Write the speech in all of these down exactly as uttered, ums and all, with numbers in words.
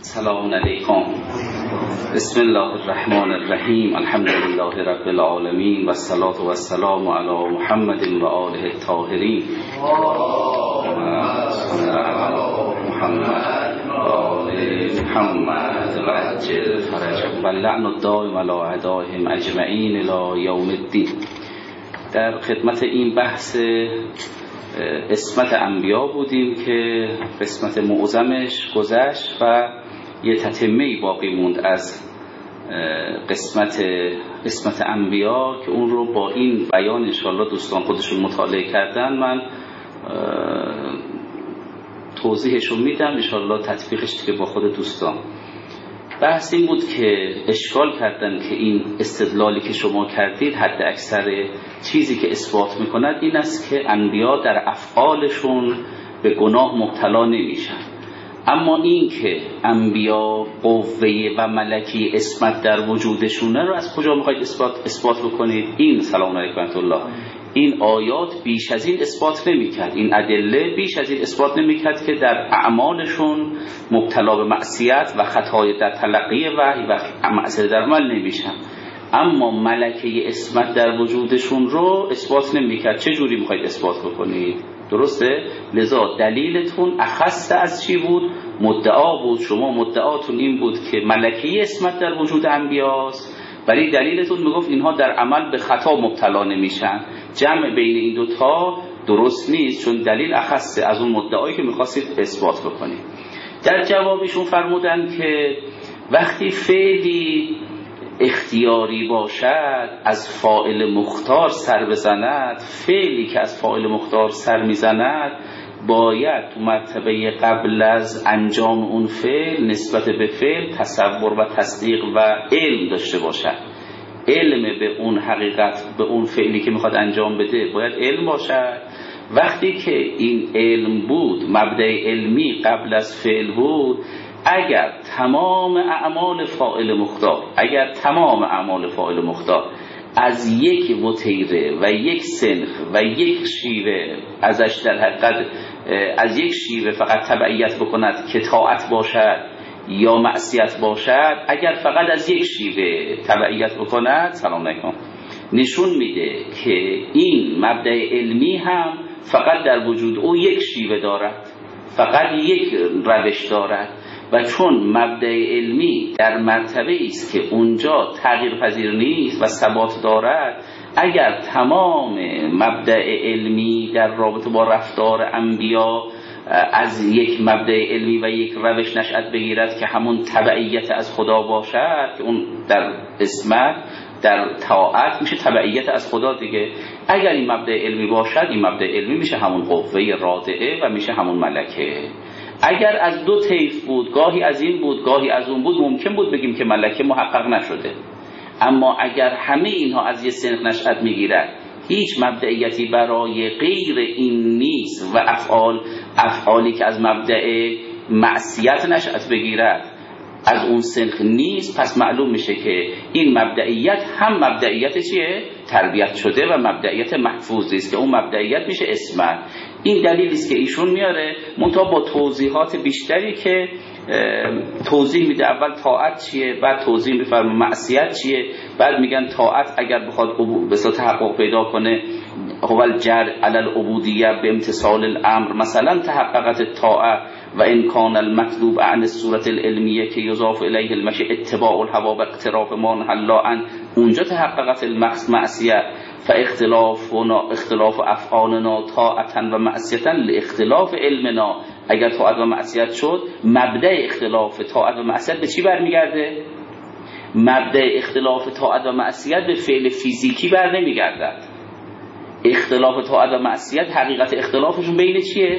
سلام علیکم. بسم الله الرحمن الرحیم. الحمد لله رب العالمین و الصلاة و السلام علی محمد و آله الطاهرین. محمد و آل محمد و عجل فرجهم و اللعن الدائم علی اعدائهم اجمعین الی یوم الدین. در خدمت این بحث اسمت انبیا بودیم که قسمت معظمش گذشت و یه تتمه‌ای باقی موند از قسمت اسمت انبیا که اون رو با این بیان انشاءالله دوستان خودشون مطالعه کردن من توضیحشون میدم انشاءالله تطبیقش دیگه با خود دوستان. بحث این بود که اشکال کردن که این استدلالی که شما کردید حد اکثر چیزی که اثبات میکند این است که انبیا در افعالشون به گناه مبتلا نمیشن، اما این که انبیا قوه و ملکی اسمت در وجودشونه رو از کجا میخواید اثبات اثبات بکنید؟ این سلام علیکم ورحمة الله، این آیات بیش از این اثبات نمیکرد، این ادله بیش از این اثبات نمیکرد که در اعمالشون مبتلا به معصیت و خطای در تلقی وحی و معصیت در عمل نمیشن، اما ملکه اسمت در وجودشون رو اثبات نمیکرد. چه جوری میخواید اثبات بکنید؟ درسته؟ لذا دلیلتون اخص از چی بود؟ مدعا بود. شما مدعاتون این بود که ملکه اسمت در وجود انبیاست، ولی دلیلتون میگفت اینها در عمل به خطا مبتلا نمیشن. جمع بین این دوتا درست نیست، چون دلیل اخصه از اون مدعایی که میخواستید اثبات بکنید. در جوابشون فرمودن که وقتی فعلی اختیاری باشد از فاعل مختار سر بزند، فعلی که از فاعل مختار سر میزند باید تو مرتبه قبل از انجام اون فعل نسبت به فعل تصور و تصدیق و علم داشته باشد. علم به اون حقیقت، به اون فعلی که میخواد انجام بده باید علم باشد. وقتی که این علم بود، مبدأ علمی قبل از فعل بود، اگر تمام اعمال فاعل مختار اگر تمام اعمال فاعل مختار از یک وتیره و یک سنخ و یک شیوه ازش در حقیقت از یک شیوه فقط تبعیت بکند که طاعت باشد یا معصیت باشد، اگر فقط از یک شیوه تبعیت بکند، سلام علیکم، نشون میده که این مبدأ علمی هم فقط در وجود او یک شیوه دارد، فقط یک روش دارد، و چون مبدأ علمی در مرتبه است که اونجا تغییر پذیر نیست و ثبات دارد، اگر تمام مبدأ علمی در رابطه با رفتار انبیا از یک مبدأ علمی و یک روش نشأت بگیرد که همون تبعیت از خدا باشد، که اون در اسمت در طاعت میشه تبعیت از خدا دیگه، اگر این مبدأ علمی باشد این مبدأ علمی میشه همون قوه رادعه و میشه همون ملکه. اگر از دو طیف بود، گاهی از این بود گاهی از اون بود، ممکن بود بگیم که ملکه محقق نشده، اما اگر همه اینها از یه سنخ نشأت میگیرد، هیچ مبدئیتی برای غیر این نیست و افعال افعالی که از مبدأ معصیت نشأت بگیرد از اون سنخ نیست، پس معلوم میشه که این مبدئیت هم مبدئیت چیه؟ تربیت شده و مبدئیت محفوظی است که اون مبدئیت میشه اسمت. این دلیلی است که ایشون میاره، منتها با توضیحات بیشتری که توضیح میده اول طاعت چیه، بعد توضیح میفرمه معصیت چیه، بعد میگن طاعت اگر بخواد به صورت تحقق پیدا کنه هو الجر علی العبودیه به امتثال الامر، مثلا تحققت طاعت و ان کان المطلوب عن الصورت العلمیه که یضاف الیه المشی اتباع الهوا و اقتراف ما نهی الله عنه، اونجا تحققت المعصیه فاختلافنا اختلاف افعالنا طاعتا و معصیتا لاختلاف علمنا. اگر طاعت و معصیت شد، مبدأ اختلاف طاعت و معصیت به چی برمیگرده؟ مبدأ اختلاف طاعت و معصیت به فعل فیزیکی بر نمیگردد. اختلاف طاعت و معصیت حقیقت اختلافشون بین چیه؟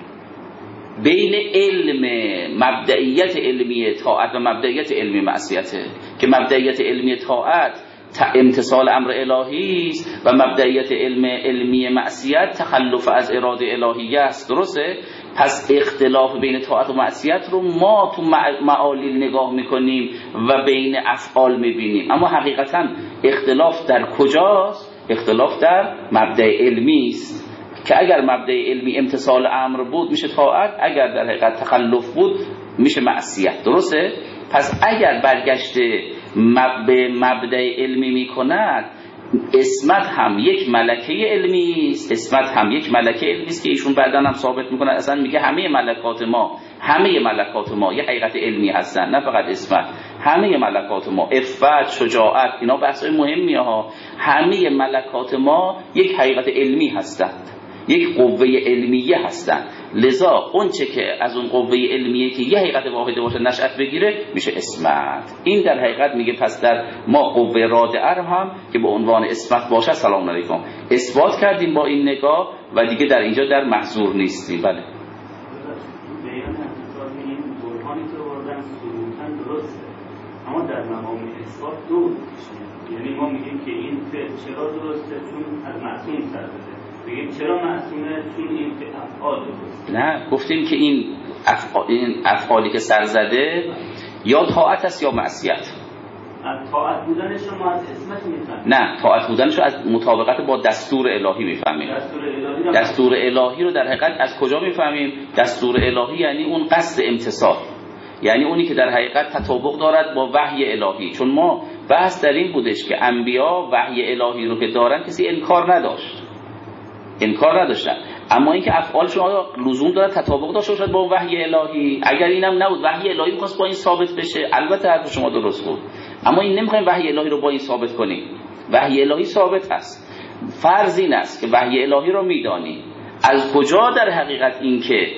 بین علم مبدئیت علمی طاعت و مبدئیت علمی معصیته، که مبدئیت علمی طاعت امتثال امر الهی است و مبدئیت علم علمی معصیت تخلف از اراده الهی است. درسته؟ پس اختلاف بین طاعت و معصیت رو ما تو معالیل نگاه میکنیم و بین افعال میبینیم، اما حقیقتا اختلاف در کجاست؟ اختلاف در مبدأ علمی است که اگر مبدأ علمی امتثال امر بود میشه طاعت، اگر در حقیقت تخلف بود میشه معصیت. درسته؟ پس اگر برگشته مب... به مبدأ علمی میکند، اسمت هم یک ملکه علمی است، اسمت هم یک ملکه علمی است که ایشون بعداً هم ثابت میکنه. اصلا میگه همه ملکات ما همه ملکات ما یه حقیقت علمی هستن، نه فقط اسمت. همه ملکات ما، عفت، شجاعت، اینا بحثای مهمیه ها. همه ملکات ما یک حقیقت علمی هستند، یک قوه علمیه هستند. لذا اون چه که از اون قوه علمیه که یه حقیقت واحده باشه نشأت بگیره میشه اسمت. این در حقیقت میگه پس در ما قوه رادعه رو هم که به عنوان اسمت باشه، سلام علیکم، اثبات کردیم با این نگاه و دیگه در اینجا در محظور نیستیم. بله اما در مقام اثبات دو یعنی ما میگیم که این فعل چرا درسته چون از معصوم سر بده، میگیم چرا معصومه چون این افعال درسته. نه، گفتیم که این افعال این افعالی که سر زده یا طاعت است یا معصیت. از طاعت بودنش رو ما از اسمت میفهمیم. نه، طاعت بودنش رو از مطابقت با دستور الهی میفهمیم. دستور الهی رو دستور الهی رو در حقیقت از کجا میفهمیم؟ دستور الهی یعنی اون قصد امتصال، یعنی اونی که در حقیقت تطابق دارد با وحی الهی. چون ما بحث در این بودش که انبیا وحی الهی رو که دارن کسی انکار نداشت، انکار نداشتن. اما اینکه افعالشون آیا لزوم داره تطابق داشته باشد با وحی الهی؟ اگر اینم نبود، وحی الهی می‌خواست با این ثابت بشه، البته حرف شما درست بود، اما این نمی‌خوایم وحی الهی رو با این ثابت کنیم. وحی الهی ثابت هست. فرض این است که وحی الهی رو می‌دانی، از کجا در حقیقت این که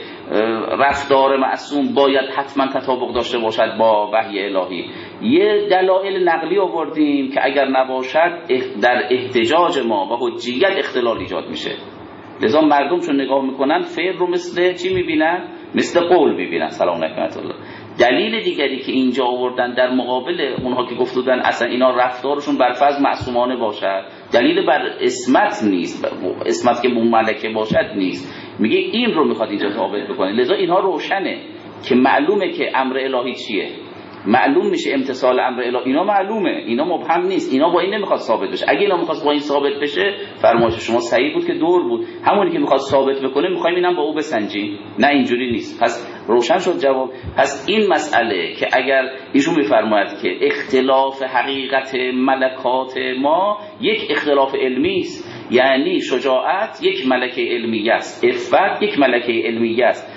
رفتار معصوم باید حتما تطابق داشته باشد با وحی الهی؟ یه دلایل نقلی آوردیم که اگر نباشد در احتجاج ما و حجیت اختلال ایجاد میشه. لذا مردم چون نگاه میکنن فعل رو مثل چی میبینن؟ مثل قول میبینن. سلام علیکم الله. دلیل دیگری که اینجا آوردن در مقابل اونها که گفتودن اصلا اینا رفتارشون بر فرض معصومانه باشد، دلیل بر اسمت نیست، اسمت که اون ملکه باشد نیست، میگه این رو میخواد اینجا ثابت بکنه. لذا اینها روشنه که معلومه که امر الهی چیه، معلوم میشه امتصال امر الهی، اینا معلومه، اینا مبهم نیست، اینا با این نمیخواد ثابت بشه. اگه اینا میخواد با این ثابت بشه، فرمایش شما صحیح بود که دور بود، همونی که میخواد ثابت بکنه میخوایم اینم با او بسنجیم. نه اینجوری نیست. پس روشن شد جواب. پس این مسئله که اگر ایشون میفرماید که اختلاف حقیقت ملکات ما یک اختلاف علمی است، یعنی شجاعت یک ملکه علمی است، عفت یک ملکه علمی است،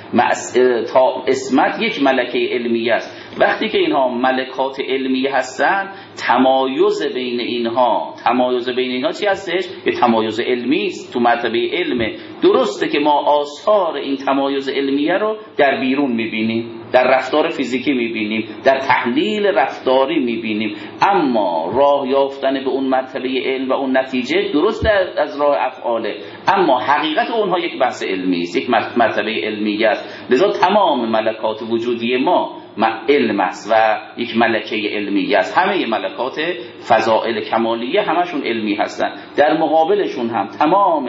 اسمت یک ملکه علمی است. وقتی که اینها ملکات علمی هستن، تمایز بین اینها تمایز بین اینها چی هستش؟ یه تمایز علمی است، تو مرتبه علمه. درسته که ما آثار این تمایز علمیه رو در بیرون میبینیم، در رفتار فیزیکی میبینیم، در تحلیل رفتاری میبینیم، اما راه یافتن به اون مرتبه علم و اون نتیجه درست از راه افعاله، اما حقیقت اونها یک بحث علمی است، یک مرتبه علمی است. لذا تمام ملکات وجودی ما علم است و یک ملکه علمی است. همه ملکات فضائل کمالیه همشون علمی هستند. در مقابلشون هم تمام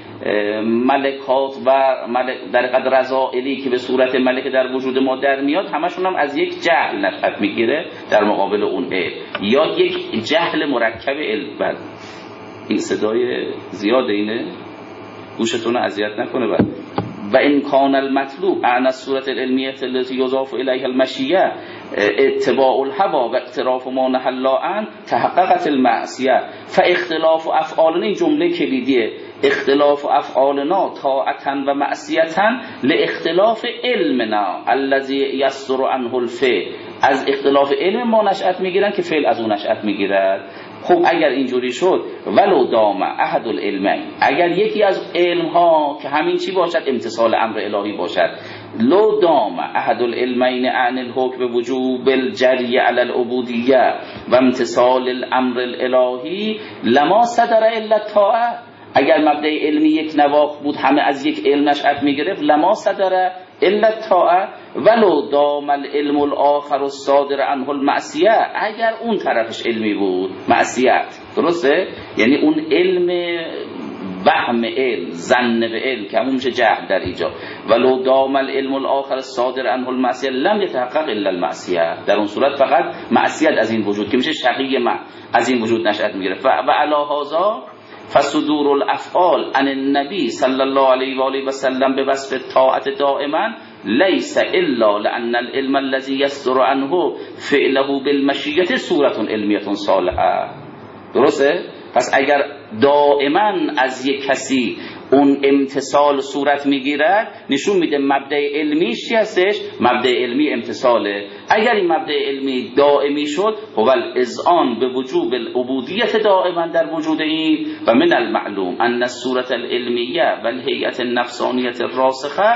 ملکات و ملک در قدر رضائلی که به صورت ملکه در وجود ما در میاد، همشون هم از یک جهل نشأت میگیره در مقابل اون علم، یا یک جهل مرکب علم. بله این صدای زیاد اینه، گوشتون رو اذیت نکنه. بله و ان کان المطلوب عن الصورة العلمیة التي يضاف الیها المشیه اتباع الهوى و اقتراف ما نهى الله عنه تحققت المعصیه فاختلاف افعالنا. این جمله کلیدیه، اختلاف افعالنا طاعتا و معصیتا لاختلاف علمنا الذي يصدر عنه الفعل. از اختلاف علم ما نشأت میگیرن که فعل از اون نشأت میگیرد. خب اگر اینجوری شد، ولو دام احد العلمین، اگر یکی از علم ها که همین چی باشد، امتصال امر الهی باشد، لو دام احد العلمین عن الحکم وجوب الجری علی العبودیه و امتصال الامر الالهی لما صدر الا الطاعه. اگر مبدأ علمی یک نواخ بود، همه از یک علم نشأت میگرفت، لما صدر الا الطاعه ولو دام العلم الاخر الصادر عنه المعصیه. اگر اون طرفش علمی بود، معصیت، درسته؟ یعنی اون علم وهم علم، ظن به علم که همون میشه جهل در اینجا. ولو دام العلم الاخر الصادر عنه المعصیه لم يتحقق الا المعصیه. در اون صورت فقط معصیت از این وجود که میشه شقی ما از این وجود نشأت میگیره. و علی هذا فصدور الافعال عن النبی صلی الله علیه و آله و سلم به وصف طاعت دائما لیس الا لان العلم الذي يصدر عنه فعله بالمشیة صورت علمیه صالحه. درسته؟ پس اگر دائما از یک کسی اون امتصال صورت میگیرد نشون میده مبدأ علمیش چی هستش؟ مبدأ علمی امتصاله. اگر این مبدأ علمی دائمی شد هو الاذعان به وجوب العبودیت دائما در وجود این و من المعلوم ان الصورت العلمیه و الهیئت النفسانیه الراسخه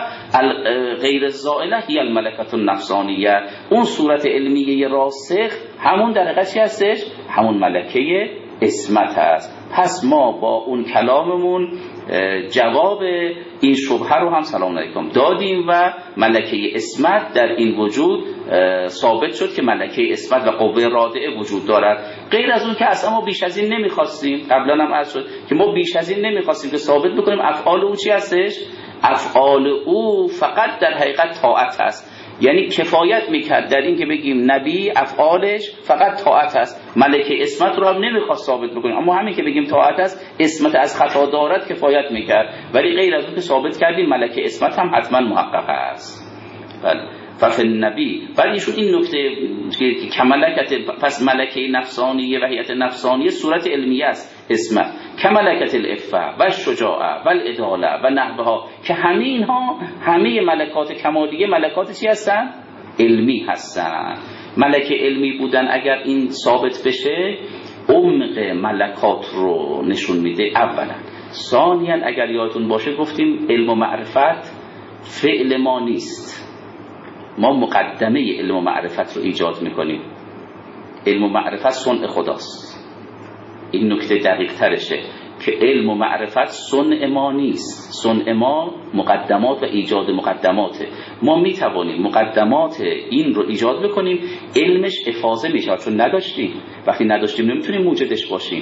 غیر الزائله هی الملکه النفسانیه. اون صورت علمیه راسخ همون در حقیقت چی هستش؟ همون ملکه اسمت هست. پس ما با اون کلاممون جواب این شبهه رو هم سلام علیکم دادیم و ملکه اسمت در این وجود ثابت شد که ملکه اسمت و قوه رادعه وجود دارد. غیر از اون که اصلا ما بیش از این نمیخواستیم، قبلا هم عرض شد که ما بیش از این نمیخواستیم که ثابت بکنیم افعال او چی هستش؟ افعال او فقط در حقیقت طاعت هست. یعنی کفایت میکرد در این که بگیم نبی افعالش فقط طاعت است، ملکه اسمت رو هم نمیخواست ثابت بکنیم، اما همین که بگیم طاعت است اسمت از خطا دارد کفایت میکرد. ولی غیر از اون که ثابت کردیم ملکه اسمت هم حتما محقق است. بله ففی النبی. ولی ایشون این نکته که کملکت، پس ملکه نفسانیه و هیئت نفسانیه صورت علمیه است اسمت، کملکت العفه و شجاعه و العداله و نحوها، که همه اینها همه ملکات کمالیه ملکات چی هستن؟ علمی هستن. ملکه علمی بودن اگر این ثابت بشه عمق ملکات رو نشون میده اولا. ثانیا اگر یادتون باشه گفتیم علم و معرفت فعل ما نیست، ما مقدمه علم و معرفت رو ایجاد میکنیم. علم و معرفت صنع خداست. این نکته دقیق ترشه که علم و معرفت صنع ما نیست، صنع ما مقدمات و ایجاد مقدماته. ما میتوانیم مقدمات این رو ایجاد بکنیم، علمش افاضه میشه چون نداشتیم. وقتی نداشتیم نمیتونیم موجدش باشیم.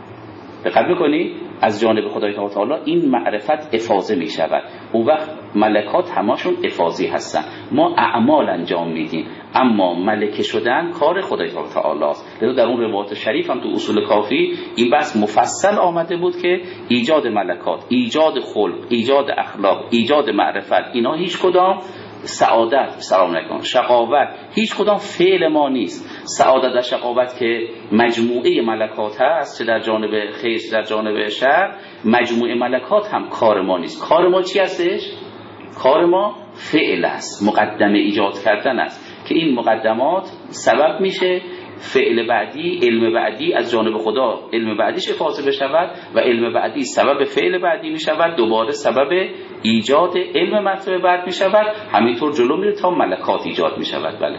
دقت میکنی؟ از جانب خدای تعالی این معرفت افاضه می شود. اون وقت ملکات هماشون افاضی هستن. ما اعمال انجام میدیم، اما ملکه شدن کار خدای تعالی است. لذا در اون روایت شریف هم تو اصول کافی این بحث مفصل آمده بود که ایجاد ملکات، ایجاد خلق، ایجاد اخلاق، ایجاد معرفت، اینا هیچ کدام سعادت سلام علیکم شقاوت هیچ کدام فعل ما نیست. سعادت و شقاوت که مجموعه ملکات هست، چه در جانب خیر چه در جانب شر، مجموعه ملکات هم کار ما نیست. کار ما چی هستش؟ کار ما فعل است، مقدمه ایجاد کردن است که این مقدمات سبب میشه فعل بعدی، علم بعدی از جانب خدا علم بعدیش افاضه بشود و علم بعدی سبب فعل بعدی می شود، دوباره سبب ایجاد علم مرتبه بعد می شود، همینطور جلو میره تا ملکات ایجاد می شود. بله.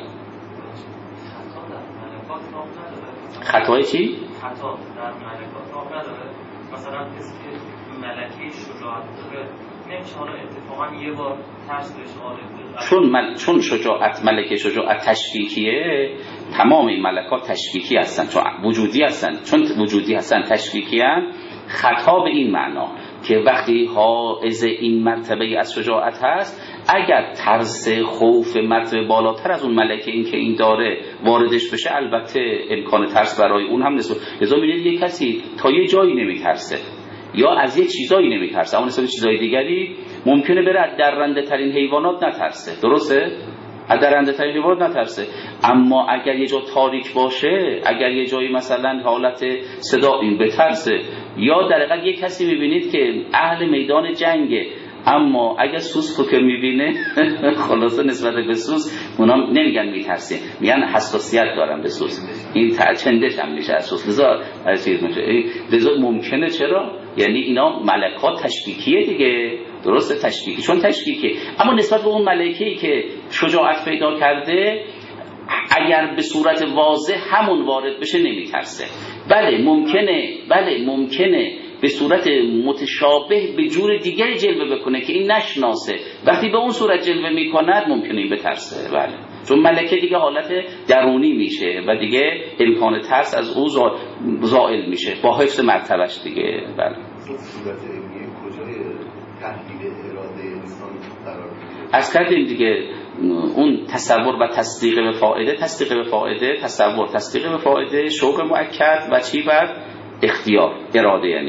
خطای چی؟ خطا در ملکات آب نداره. مثلا کسی که ملکه شجاعت داره نمیشه حالا اتفاقا یه بار ترس بهش آره چون مل... چون شجاعت ملکه شجاعت تشویقیه، تمام این ملکات تشویقی هستن، چون وجودی هستن، چون وجودی هستن تشویقی هستن. خطا به این معنا که وقتی حائز این مرتبه از شجاعت هست، اگر ترس خوف مرتبه بالاتر از اون ملکه این که این داره واردش بشه، البته امکان ترس برای اون هم نسبت. لذا می‌بینید یک کسی تا یه جایی نمی‌ترسه یا از یه چیزایی نمی‌ترسه، اما نسبت چیزای دیگری ممکنه بره از درنده ترین حیوانات نترسه. درسته؟ از درنده ترین حیوانات نترسه. اما اگر یه جا تاریک باشه، اگر یه جایی مثلا حالت صدا این بترسه، یا در حقیقت یه کسی می‌بینید که اهل میدان جنگه، اما اگر سوس رو که میبینه خلاصه نسبت به سوس اونا نمیگن میترسه، میگن حساسیت دارن به سوس، این چندش هم میشه از سوس. لذا از چیز میشه لذا ممکنه. چرا؟ یعنی اینا ملکات تشویقیه دیگه. درسته تشویقی، چون تشویقیه، اما نسبت به اون ملکه‌ای که شجاعت پیدا کرده اگر به صورت واضح همون وارد بشه نمیترسه. بله ممکنه، بله ممکنه به صورت متشابه به جور دیگری جلوه بکنه که این نشناسه، وقتی به اون صورت جلوه میکند ممکنه این بترسه. بله چون ملکه دیگه حالت درونی میشه و دیگه امکان ترس از او زائل میشه با حفظ مرتبهش دیگه. بله صورت علمی کجای تحلیل اراده انسان قرار میگیره؟ از کردیم دیگه اون تصور و تصدیق به فائده، تصدیق به فائده، تصور، تصدیق به فائده، شوق مؤکد و چی بعد اختیار، اراده. یعنی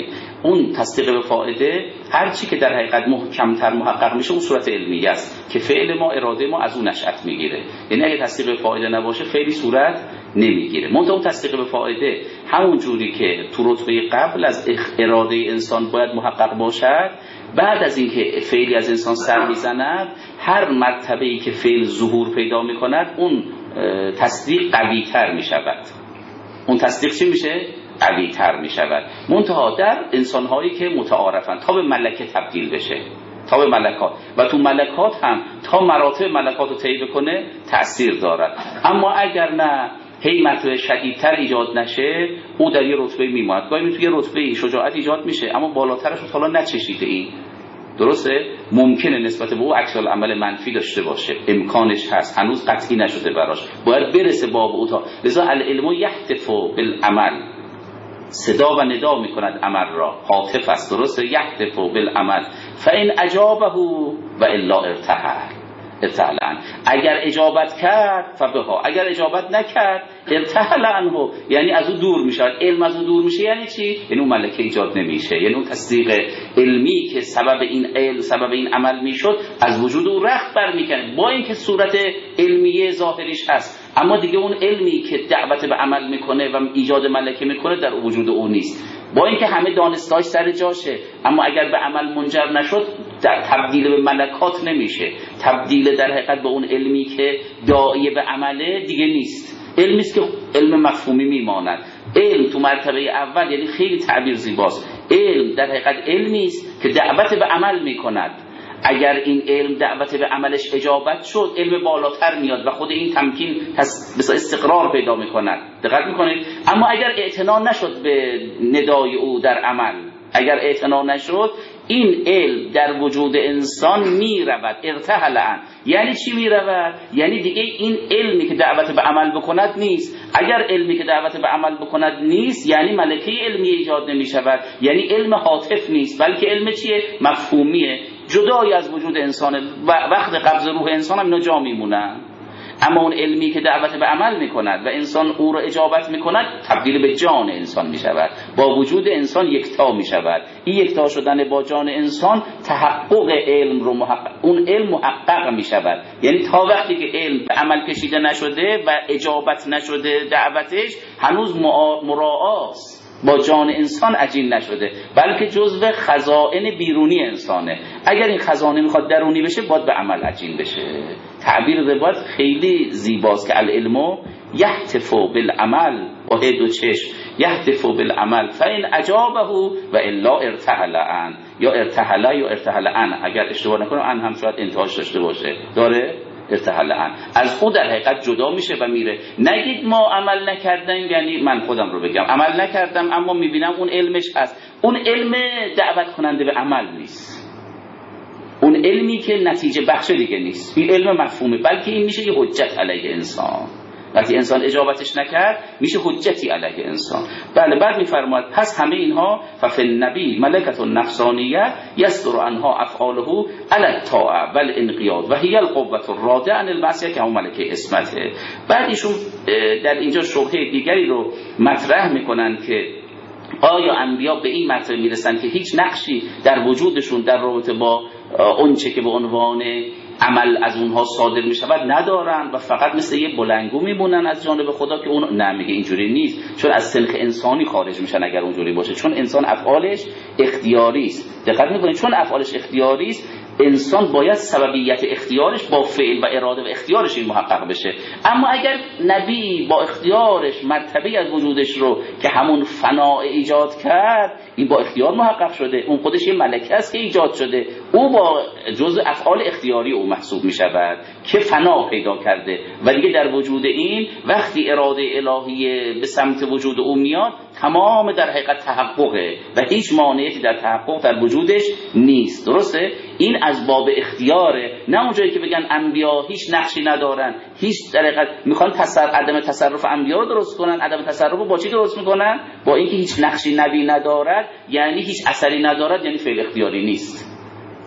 اون تصدیق به فائده هر چی که در حقیقت محکمتر محقق میشه اون صورت علمیه است که فعل ما اراده ما از اون نشأت میگیره. یعنی اگه تصدیق به فائده نباشه فعلی صورت نمیگیره. منتها اون تصدیق به فائده همون جوری که تو رتبه قبل از اراده انسان باید محقق باشد، بعد از اینکه فعلی از انسان سر میزند هر مرتبه‌ای که فعل ظهور پیدا میکند اون تصدیق قوی تر میشود. اون تصدیق چی میشه؟ قوی تر میشود. منتها در انسان‌هایی که متعارفن تا به ملکه تبدیل بشه، تا به ملکات، و تو ملکات هم تا مراتب ملکات رو طی بکنه تأثیر دارد. اما اگر نه هی مرتبه شدیدتر ایجاد نشه او در یه رتبه میماند. گاهی توی یه رتبه شجاعت ایجاد میشه اما بالاترش رو حالا نچشیده این. درسته؟ ممکنه نسبت به او عکس العمل منفی داشته باشه، امکانش هست، هنوز قطعی نشده براش، باید برسه باب او تا. لذا العلم یهتف بالعمل، صدا و ندا میکند عمل را، هاتف است. درسته؟ یهتف بالعمل فان اجابه و الا ارتحل ارتحل عنه. اگر اجابت کرد فبها، اگر اجابت نکرد ارتحل عنه، یعنی از او دور میشه. علم از او دور میشه یعنی چی؟ یعنی اون ملکه ایجاد نمیشه، یعنی اون تصدیق علمی که سبب این علم سبب این عمل میشد از وجود او رخت برمیکنه، با اینکه صورت علمیه ظاهریش هست اما دیگه اون علمی که دعوت به عمل میکنه و ایجاد ملکه میکنه در وجود او نیست. با اینکه همه دانستاش سر جاشه اما اگر به عمل منجر نشد در تبدیل به ملکات نمیشه، تبدیل در حقیقت به اون علمی که داعی به عمله دیگه نیست. علمی است که علم مفهومی میماند. علم تو مرتبه اول یعنی خیلی تعبیر زیباست، علم در حقیقت علمی است که دعوت به عمل میکند. اگر این علم دعوت به عملش اجابت شد علم بالاتر میاد و خود این تمکین مثلا استقرار پیدا میکند. دقت میکنید؟ اما اگر اعتنا نشد به ندای او در عمل، اگر اعتنا نشد این علم در وجود انسان میرود ارتحل عنه. یعنی چی میرود؟ یعنی دیگه این علمی که دعوت به عمل بکند نیست. اگر علمی که دعوت به عمل بکند نیست یعنی ملکه علمی ایجاد نمیشود، یعنی علم هاتف نیست بلکه علم چیه؟ مفهومیه، جدای از وجود انسان. و وقت قبض روح انسان هم اینا جا میمونن. اما اون علمی که دعوت به عمل میکند و انسان او را اجابت میکند تبدیل به جان انسان میشود، با وجود انسان یکتا میشود. این یکتا شدن با جان انسان تحقق علم رو محقق، اون علم محقق میشود. یعنی تا وقتی که علم به عمل کشیده نشده و اجابت نشده دعوتش هنوز مراعاست، با جان انسان عجین نشده بلکه جزو خزائن بیرونی انسانه. اگر این خزانه میخواد درونی بشه باید به عمل عجین بشه. تعبیر روایت خیلی زیباست که العلم یهتف بالعمل و دو چشم یهتف بالعمل فان اجابه و الا ارتحل عنه، یا ارتحل یا ارتحل عنه. اگر اشتباه نکنم عنه هم شاید انتهاش داشته باشه، داره ارتحل عنه، از خود در حقیقت جدا میشه و میره. نگید ما عمل نکردیم، یعنی من خودم رو بگم عمل نکردم اما میبینم اون علمش هست. اون علم دعوت کننده به عمل نیست، اون علمی که نتیجه بخش دیگه نیست، این علم مفهومه، بلکه این میشه یه حجت علیه انسان. وقتی انسان اجابتش نکرد میشه حجتی علیه انسان. بله. بعد میفرماید پس همه اینها ففی النبی ملکت نفسانیه یصدر عنها افعاله علی الطاعه والانقیاد و هی القوه الرادعه عن المعصیه که همون ملکه اسمته. بعد ایشون در اینجا شبهه دیگری رو مطرح میکنن که آیا انبیا به این مرتبه میرسن که هیچ نقشی در وجودشون در رابطه با اونچه که به عنوان عمل از اونها صادر می شود ندارن و فقط مثل یه بلنگو میمونن از جانب خدا که اون نه، میگه اینجوری نیست، چون از سلخ انسانی خارج میشن اگر اونجوری باشه، چون انسان افعالش اختیاری است. دقت میکنید؟ چون افعالش اختیاری است انسان باید سببیت اختیارش با فعل و اراده و اختیارش این محقق بشه. اما اگر نبی با اختیارش مرتبه از وجودش رو که همون فنا ایجاد کرد این با اختیار محقق شده، اون خودش یه ملکه است که ایجاد شده، او با جزء افعال اختیاری او محسوب می شود که فنا پیدا کرده و دیگه در وجود این وقتی اراده الهی به سمت وجود او میاد تمام در حقیقت تحققه و هیچ مانعی در تحقق در وجودش نیست. درسته؟ این از باب اختیاره، نه اونجایی که بگن انبیا هیچ نقشی ندارن، هیچ در حقیقت میخوان تصرف عدم تصرف انبیا رو درست کنن. عدم تصرف رو با چی درست میکنن؟ با اینکه هیچ نقشی نبی ندارد، یعنی هیچ اثری ندارد، یعنی فعل اختیاری نیست.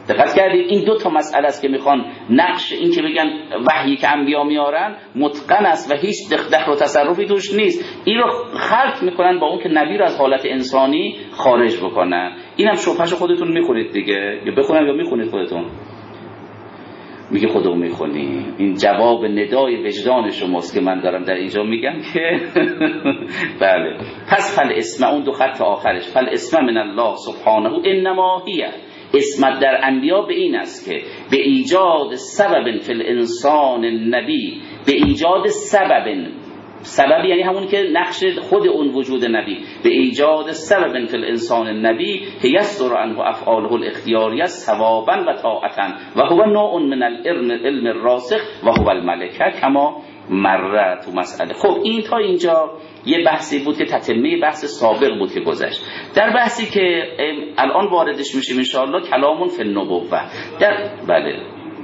دقت کردید این دو تا مسئله است که میخوان نقش این که بگن وحی که انبیا میارن متقن است و هیچ دخل و تصرفی توش نیست، این رو خلط میکنن با اون که نبی رو از حالت انسانی خارج بکنن. اینم شبهه‌شو خودتون میخونید دیگه، یا بخونم یا میخونید خودتون؟ میگه خودمون میخونیم. این جواب ندای وجدان شماست که من دارم در اینجا میگم که بله. پس فل اسم، اون دو خط آخرش، فل اسم من الله سبحانه انما هیه، اسمت در انبیا به این است که به ایجاد سبب فی الانسان النبی، به ایجاد سبب، سبب یعنی همون که نقش خود اون وجود نبی، به ایجاد سبب فی الانسان النبی که یصدر عنه افعاله الاختیاریه ثوابا و طاعتا و هو نوع من العلم علم الراسخ و هو الملکه کما مره تو مسئله. خب این تا اینجا یه بحثی بود که تتمه بحث سابق بود که گذشت. در بحثی که الان واردش میشیم ان شاء الله کلامون فی النبوه. در بله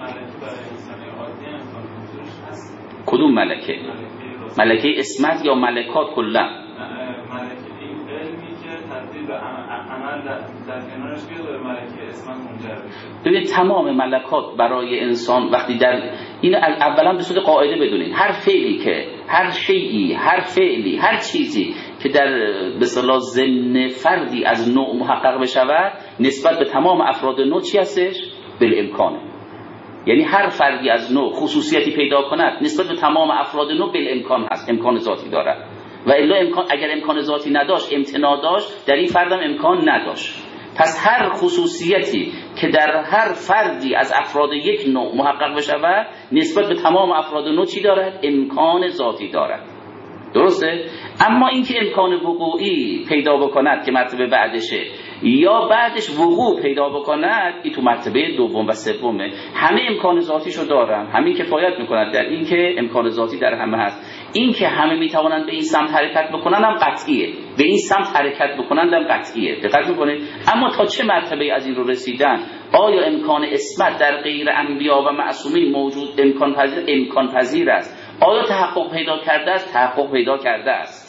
کدوم ملکه؟ ملکه اسمت یا ملکات کلا؟ ملکه این علمی که تبدیل به عمل در کنارش بیاد به ملکه اسمت منجر بشه. ببین تمام ملکات برای انسان وقتی در این اولا به صورت قاعده بدونین هر فعلی که هر شیئی هر فعلی هر چیزی که در به اصطلاح ضمن فردی از نوع محقق بشود نسبت به تمام افراد نوع چی هستش؟ بالامکانه. یعنی هر فردی از نوع خصوصیتی پیدا کند نسبت به تمام افراد نوع بالامکان هست، امکان ذاتی دارد. و الا امکان اگر امکان ذاتی نداشت امتناع داشت در این فردم امکان نداشت. پس هر خصوصیتی که در هر فردی از افراد یک نوع محقق بشود نسبت به تمام افراد نوع چی دارد؟ امکان ذاتی دارد. درسته؟ اما اینکه امکان وقوعی پیدا بکند که مرتبه بعدشه یا بعدش وقوع پیدا بکند این تو مرتبه دوم و سومه. همه امکان ذاتیشو دارن، همین کفایت میکند در این که امکان ذاتی در همه هست. این که همه میتوانند به این سمت حرکت بکنن هم قطعیه، به این سمت حرکت بکنن هم قطعیه. دقت میکنید؟ اما تا چه مرتبه از این رو رسیدن؟ آیا امکان اسمت در غیر انبیا و معصومین موجود امکان پذیر امکان پذیر است؟ آیا تحقق پیدا کرده است؟ تحقق پیدا کرده است.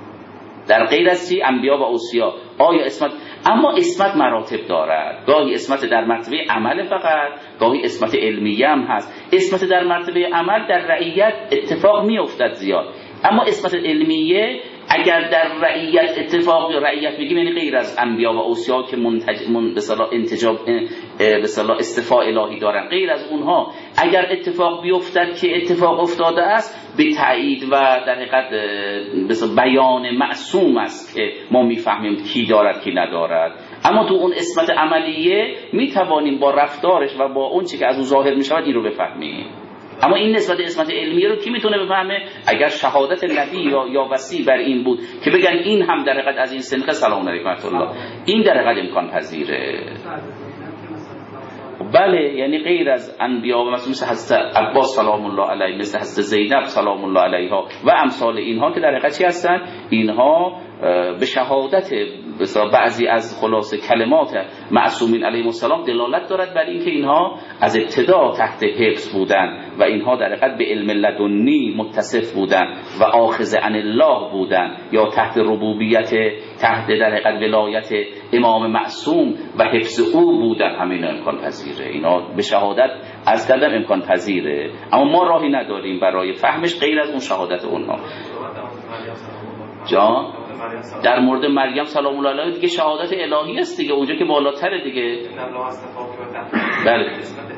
در غیر از چی؟ انبیا و اوصیا. آیا اسمت؟ اما اسمت مراتب دارد. گاهی اسمت در مرتبه عمل فقط، گاهی اسمت علمیه هم هست. اسمت در مرتبه عمل در رعیت اتفاق میافتد زیاد، اما اسمت علمیه اگر در رعیت اتفاق، یا رعیت میگیم یعنی غیر از انبیا و اوصیا که منتج من به اصطلاح انتجاب به اصطلاح استفاء الهی دارن، غیر از اونها اگر اتفاق بیفتد که اتفاق افتاده است به تایید و در حقیقت به بیان معصوم است که ما میفهمیم کی دارد کی ندارد. اما تو اون اسمت عملیه میتوانیم با رفتارش و با اون چی که از اون ظاهر میشود این رو بفهمیم. اما این نسبت اسمت علمیه رو کی میتونه بفهمه؟ اگر شهادت نبی یا یا وصی بر این بود که بگن این هم در حقیقت از این سنخ سلام علیکم الله، این در حقیقت امکان پذیره. بله، یعنی غیر از انبیا و مثل حضرت عباس سلام الله علیه، مثل حضرت زینب سلام الله علیها و امثال اینها که در حقیقت چی هستن؟ اینها به شهادت بعضی از خلاصه کلمات معصومین علیهم السلام دلالت دارد بر اینکه اینها از ابتدا تحت حفظ بودن و اینها در حقیقت به علم لدنی متصف بودن و آخذ عن الله بودن، یا تحت ربوبیت، تحت در حقیقت ولایت امام معصوم و حفظ او بودن. همین امکان پذیره، اینا به شهادت از کردم امکان پذیره، اما ما راهی نداریم برای فهمش غیر از اون شهادت اونها. جان در مورد مریم سلام الله علیها دیگه شهادت الهی است دیگه، اونجا که بالاتره دیگه. بله،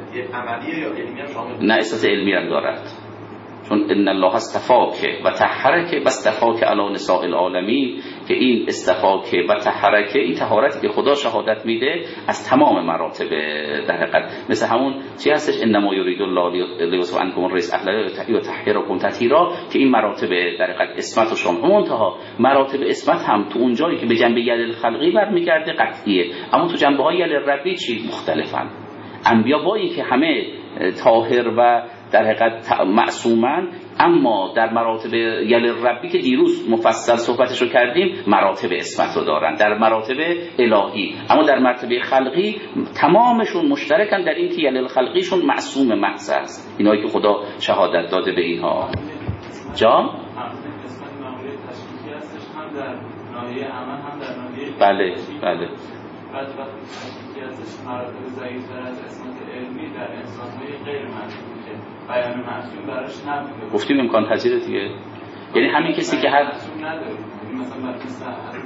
نه اساس علمی هم دارد، چون ان الله استفاک و طهرک و استفاک علی نساء العالمین، که این استفاک و طهرک این طهارتی که خدا شهادت میده از تمام مراتب در حقیقت، مثل همون چی هستش انما یرید الله لیصف عنکم الرجس اهل یطهرکم تطهیرا، که این مراتب در حقیقت اسمت و شما منتها مراتب اسمت هم تو اون جایی که به جنبه یل خلقی برمیگرده قطعیه، اما تو جنبه های یل ربی چی مختلفن. انبیا با اینکه همه طاهر و در حقیقت معصومن، اما در مراتب یل ربی که دیروز مفصل صحبتشو کردیم مراتب اسمت رو دارن در مراتب الهی، اما در مرتبه خلقی تمامشون مشترکن در این که یل خلقیشون معصوم محض است، اینایی که خدا شهادت داده به اینها. جا؟ بله بله بعد وقتی یکی ازش مراتب ضعیف‌تر از اسمت علمی در انسان‌های غیر معصوم که بیان معصوم براش نبوده. گفتیم امکان پذیره دیگه. یعنی همین کسی که هر معصوم نداره. مثلا مثل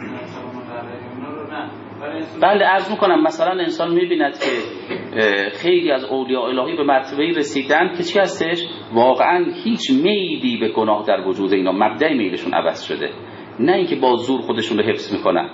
بله عرض میکنم مثلا انسان میبیند که خیلی از اولیاء الهی به مرتبه رسیدن که چی هستش؟ واقعا هیچ میلی به گناه در وجود اینا، مبدأ میلشون عوض شده، نه اینکه با زور خودشون رو حفظ میکنن.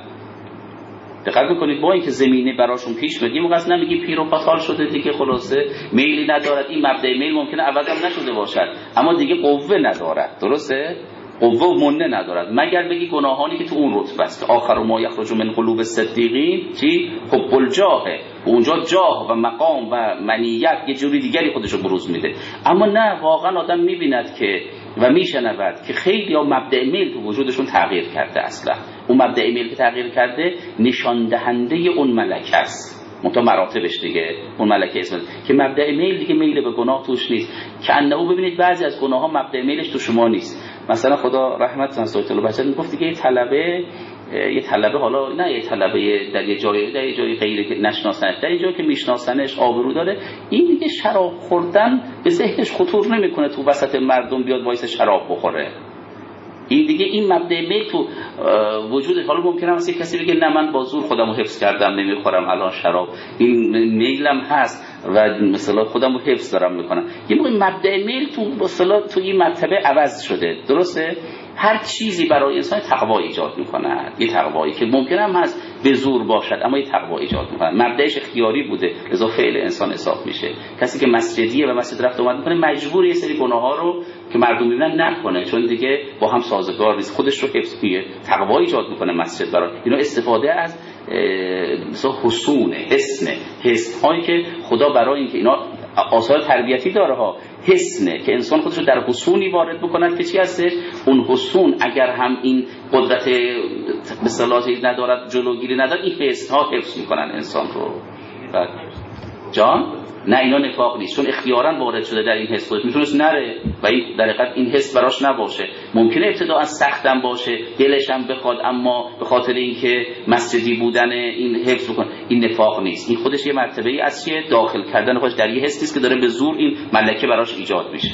دقت میکنید با اینکه زمینه براشون پیش میاد، موقع اصلا نمیگی پیر و پاتال شده دیگه، خلاصه میلی ندارد، این مبدأ میل ممکنه عوض هم نشده باشد اما دیگه قوه ندارد، درسته؟ قوه و منه ندارد، مگر بگی گناهانی که تو اون رتبه است. آخر ما یخرج من قلوب الصدیقین چی؟ حب الجاه، اونجا جاه و مقام و منیت یه جوری دیگری خودشو بروز میده. اما نه، واقعا آدم میبیند که و میشنود که خیلی ها مبدأ میل تو وجودشون تغییر کرده. اصلا اون مبدأ میل که تغییر کرده نشان دهنده اون ملکه است، منتها مراتبش دیگه اون ملکه اسم که مبدأ میل دیگه میل به گناه توش نیست. که انه ببینید بعضی از گناه ها مبدأ میلش تو شما نیست. مثلا خدا رحمت کنه سایت البشر میگفت دیگه یه طلبه یه طلبه حالا نه یه طلبه در یه جای در یه جای غیر که نشناسنش، در یه جایی که میشناسنش آبرو داره، این دیگه شراب خوردن به ذهنش خطور نمیکنه تو وسط مردم بیاد وایس شراب بخوره. این دیگه این مبدأ میل تو وجودش. حالا ممکنه مثلا کسی بگه نه من با زور خودمو حفظ کردم نمیخورم الان شراب، این میلم هست و مثلا خودمو حفظ دارم میکنم. یه موقع مبدأ میل تو مثلا تو این مرتبه عوض شده، درسته؟ هر چیزی برای انسان تقوا ایجاد میکنه، یه تقوایی که ممکنه هم هست به زور باشد اما یه تقوا ایجاد میکنه. مبدأش اختیاری بوده لذا فعل انسان حساب میشه. کسی که مسجدیه و مسجد رفت اومد میکنه مجبور یه سری گناه‌ها رو که مردم میبینن نکنه، چون دیگه با هم سازگار نیست، خودش رو حفظ کنه، تقوا ایجاد میکنه مسجد برای اینا. استفاده از مثلا حصون حسن حس هایی که خدا برای اینکه اینا آثار تربیتی داره ها، حسنه که انسان خودش رو در حصونی وارد بکند که چی هستش؟ اون حصون اگر هم این قدرت به صلاحی ندارد، جلوگیری ندارد، این حس ها حفظ میکنن انسان رو. بعد جان نه اینا نفاق نیست، چون اختیاراً وارد شده در این حس، خودش میتونست نره و این در حقیقت این حس براش نباشه. ممکنه ابتداء سختم باشه، دلش هم بخواد، اما به خاطر اینکه مسجدی بودن این حفظ بکنه، این نفاق نیست. این خودش یه مرتبه‌ای از چیه؟ داخل کردن خودش در یه حسی است که داره به زور این ملکه براش ایجاد میشه.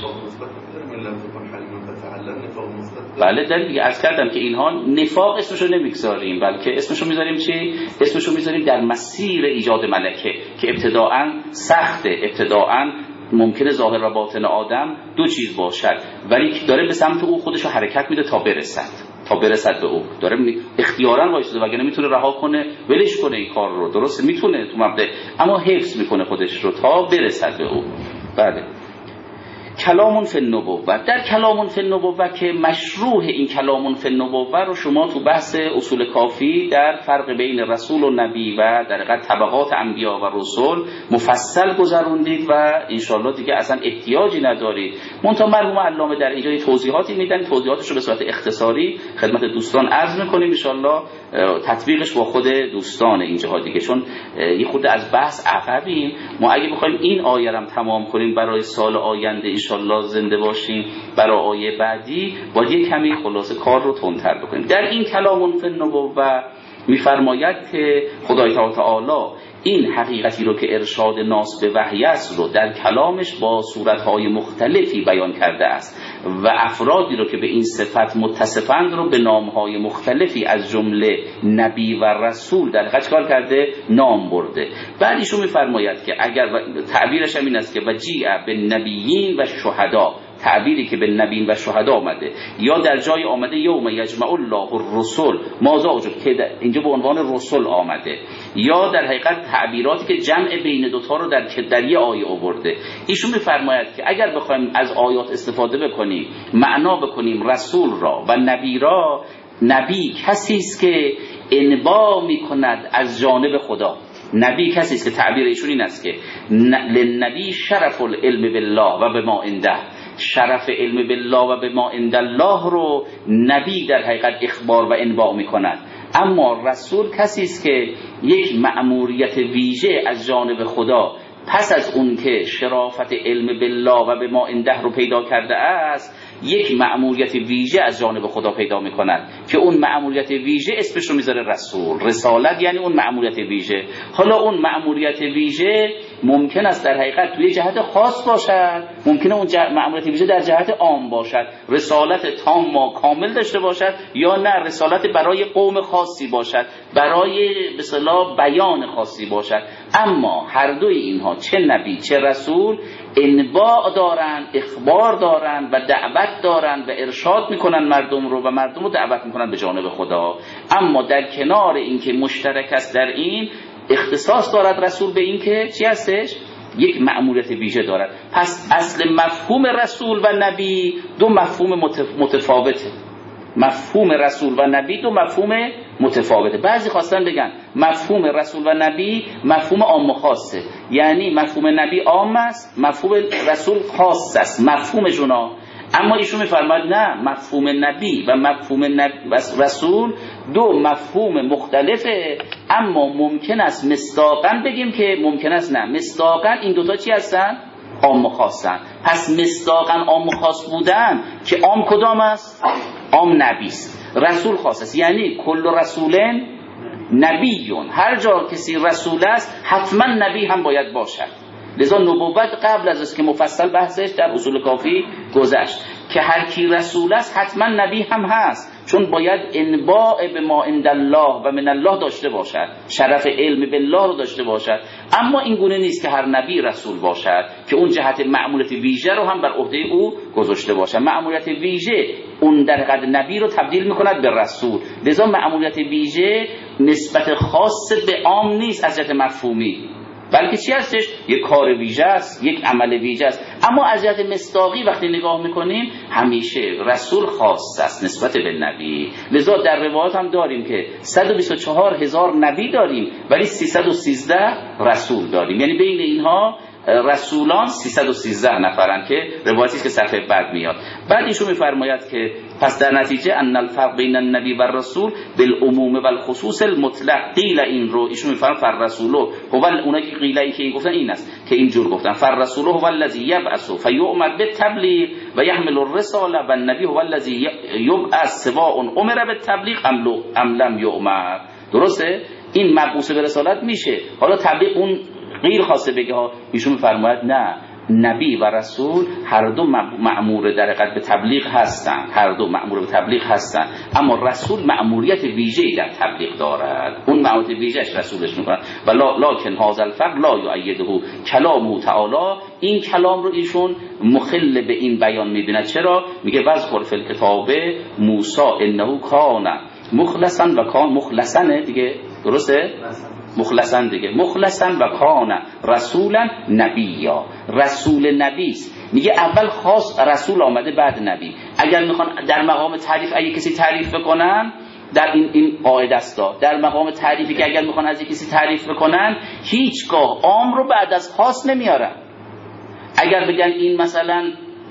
بله در دیگه عرض کردم که اینها نفاق اسمشو نمیگذاریم، بلکه اسمشو میذاریم چی؟ اسمشو میذاریم در مسیر ایجاد ملکه که ابتداءً سخته، ابتداءً ممکنه ظاهر و باطن آدم دو چیز باشد، ولی داره به سمت او خودشو حرکت میده تا برسد تا برسد به او، داره اختیاراً وایساده وگرنه میتونه رها کنه ولش کنه این کار رو، درسته میتونه تو مبدأ، اما حفظ میکنه خودش رو تا برسد به او. بله کلامون فی النبوه، در کلامون فی النبوه که مشروع این کلامون فی النبوه رو شما تو بحث اصول کافی در فرق بین رسول و نبی و در حقیقت طبقات انبیا و رسول مفصل گذروندید و انشالله دیگه اصلا احتیاجی ندارید. منتها مرحوم علامه در اینجا توضیحاتی میدن، توضیحاتش رو به صورت اختصاری خدمت دوستان عرض میکنیم، انشالله تطبیقش با خود دوستان اینجاها دیگه، چون یه خورده از بحث عقبیم. ما اگه بخوایم این آیه رو تمام کنیم برای سال آینده انشالله زنده باشیم، برای آیه بعدی باید یک کمی خلاصه کار رو تندتر بکنیم. در این کلامون فی النبوه میفرماید که خدای تعالی این حقیقتی رو که ارشاد ناس به وحی است رو در کلامش با صورتهای مختلفی بیان کرده است و افرادی رو که به این صفت متصفند رو به نامهای مختلفی از جمله نبی و رسول در حقیقت کار کرده، نام برده. بعد ایشون میفرماید که اگر تعبیرش هم این است که وجیء به نبیین و شهدا، تعبیری که به نبیین و شهدا آمده یا در جای آمده یوم یجمع الله الرسل ماذا وجود که اینجا به عنوان رسول آمده، یا در حقیقت تعبیراتی که جمع بین دوتا رو در در یه آیه آورده. ایشون میفرماید که اگر بخوایم از آیات استفاده بکنیم، معنا بکنیم رسول را و نبی را، نبی کسی است که انبا میکند از جانب خدا. نبی کسی است که تعبیر ایشون این است که للنبی شرف العلم بالله و بما عنده، شرف علم بالله و بما عند الله رو نبی در حقیقت اخبار و انباء میکند. اما رسول کسی است که یک مأموریت ویژه از جانب خدا پس از اون که شرافت علم بالله و بما عنده رو پیدا کرده است، یک مأموریت ویژه از جانب خدا پیدا میکند که اون مأموریت ویژه اسمش رو میذاره رسول. رسالت یعنی اون مأموریت ویژه. حالا اون مأموریت ویژه ممکن است در حقیقت توی جهت خاص باشد، ممکنه اون مأموریت ویژه در جهت عام باشد، رسالت تام و کامل داشته باشد، یا نه رسالت برای قوم خاصی باشد، برای به اصطلاح بیان خاصی باشد. اما هر دوی اینها، چه نبی چه رسول، انباء دارن، اخبار دارن و دعوت دارن و ارشاد میکنن مردم رو و مردم رو دعوت میکنن به جانب خدا. اما در کنار اینکه مشترک است در این، اختصاص دارد رسول به این که چی هستش؟ یک مأموریت ویژه دارد. پس اصل مفهوم رسول و نبی دو مفهوم متفاوته. مفهوم رسول و نبی دو مفهوم متفاوته. بعضی خواستن بگن مفهوم رسول و نبی مفهوم عام و خاصه، یعنی مفهوم نبی عام است، مفهوم رسول خاص است، مفهومشونا. اما ایشون میفرماید نه، مفهوم نبی و مفهوم نبی رسول دو مفهوم مختلفه، اما ممکن است مصداقاً بگیم که ممکن است نه، مصداقاً این دوتا چی هستن؟ عام و خاصن. پس مصداقاً عام و خاص بودن که عام کدام است؟ عام نبی است، رسول خاص است. یعنی کل رسولن نبیون، هر جا کسی رسول است حتما نبی هم باید باشد. لذا نبوت قبل از است که مفصل بحثش در اصول کافی گذشت که هر کی رسول است حتما نبی هم هست، چون باید انباء به ما عند الله و من الله داشته باشد، شرف علم بالله رو داشته باشد. اما این گونه نیست که هر نبی رسول باشد که اون جهت مأموریت ویژه رو هم بر عهده او گذاشته باشد. مأموریت ویژه اون در حقیقت نبی رو تبدیل میکند به رسول. لذا مأموریت ویژه نسبت خاص به عام نیست از جهت مفهومی، بلکه چی هستش؟ یک کار ویژه است، یک عمل ویژه است. اما از جهت مصداقی وقتی نگاه میکنیم همیشه رسول خاص است نسبت به نبی. لذا در روایات هم داریم که صد و بیست و چهار هزار نبی داریم ولی سیصد و سیزده رسول داریم، یعنی بین اینها رسولان سیصد و سیزده نفرن که روایتی است که صفحه بعد میاد. بعد ایشون میفرماید که پس در نتیجه ان الفرق بین النبی و الرسول بالعموم و الخصوص المطلق. قیل این رو ایشون میفرماید فررسول هو، اونایی که قیلایی که این گفتن این است که اینجور گفتن فررسول هو الذی یبعث فیؤمر بالتبلیغ و یحمل الرساله و النبی هو الذی یبعث سواء امر بالتبلیغ ام لم یؤمر. درسته؟ این مبعوث به رسالت میشه. حالا تبلیغ اون غیر خواسته بگه ها. ایشون میفرماید نه، نبی و رسول هر دو مأمور در حقیقت به تبلیغ هستند، هر دو مأمور به تبلیغ هستند، اما رسول مأموریت ویژه‌ای در تبلیغ دارد، اون مأموریت ویژه‌اش رسولش میکنه. و لکن هذا الفرق لا یؤیده کلامه تعالی. این کلام رو ایشون مخل به این بیان میبینه. چرا؟ میگه واذکر فی الکتاب موسی انه کان مخلصا و کان مخلصا دیگه، درسته؟ مخلصا دیگه، مخلصا و کان رسولا نبیا. رسول نبیست. میگه اول خاص رسول آمده بعد نبی. اگر میخوان در مقام تعریف اگه کسی تعریف بکنن در این این قاعده است، در مقام تعریفی که اگر میخوان از کسی تعریف بکنن هیچگاه عام رو بعد از خاص نمیارن. اگر بگن این مثلا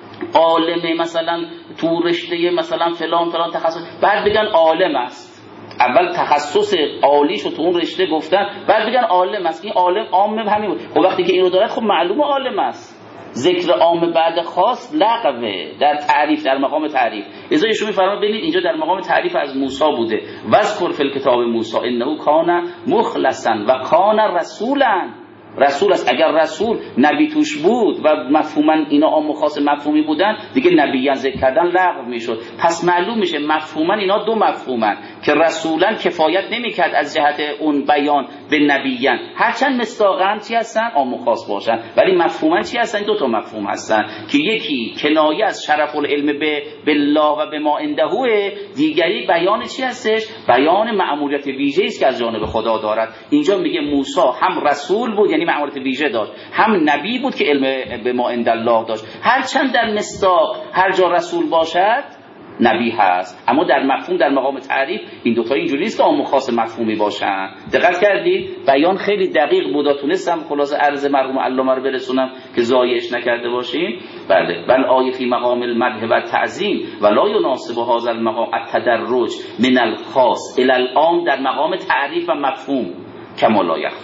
عالم مثلا تو رشته مثلا فلان فلان تخصص، بعد بگن عالم است، اول تخصص عالیشو تو اون رشته گفتن بعد بگن عالم است. این عالم عام همین بود. خب وقتی که اینو دارد خب معلومه عالم است. ذکر عام بعد خاص لغوه در تعریف، در مقام تعریف. لذا ایشون میفرماید ببینید اینجا در مقام تعریف از موسی بوده. واذکر فی الکتاب موسی انه کان مخلصا و کان رسولا. رسول است. اگر رسول نبی توش بود و مفهوما اینا عام و خاص مفهومی بودن دیگه نبیان ذکر کردن لغو میشد. پس معلوم میشه مفهوما اینا دو مفهومن که رسولا کفایت نمیکرد از جهت اون بیان به نبیان، هرچند مصداقاً چی هستن؟ عام و خاص باشن، ولی مفهوما چی هستن؟ دو تا مفهوم هستن که یکی کنایه از شرف العلم به بالله و به ما عنده، دیگری بیان چی هستش؟ بیان مأموریت ویژه‌ای است که از جانب خدا دارد. اینجا میگه موسی هم رسول بود یعنی مأموریت ویژه داشت، هم نبی بود که علم به ما عند الله داشت. هرچند در مصداق هر جا رسول باشد نبی هست، اما در مفهوم در مقام تعریف این دوتا اینجوری نیست که عام و خاص مفهومی باشن. دقت کردید؟ بیان خیلی دقیق بود. تونستم خلاصه عرض مرحوم علامه رو برسونم که ضایعش نکرده باشیم. بله، بل آیه فی مقام المدح و تعظیم ولا یناسب هذا المقام التدرج من الخاص الی العام، در مقام تعریف و مفهوم کما لا یخفی.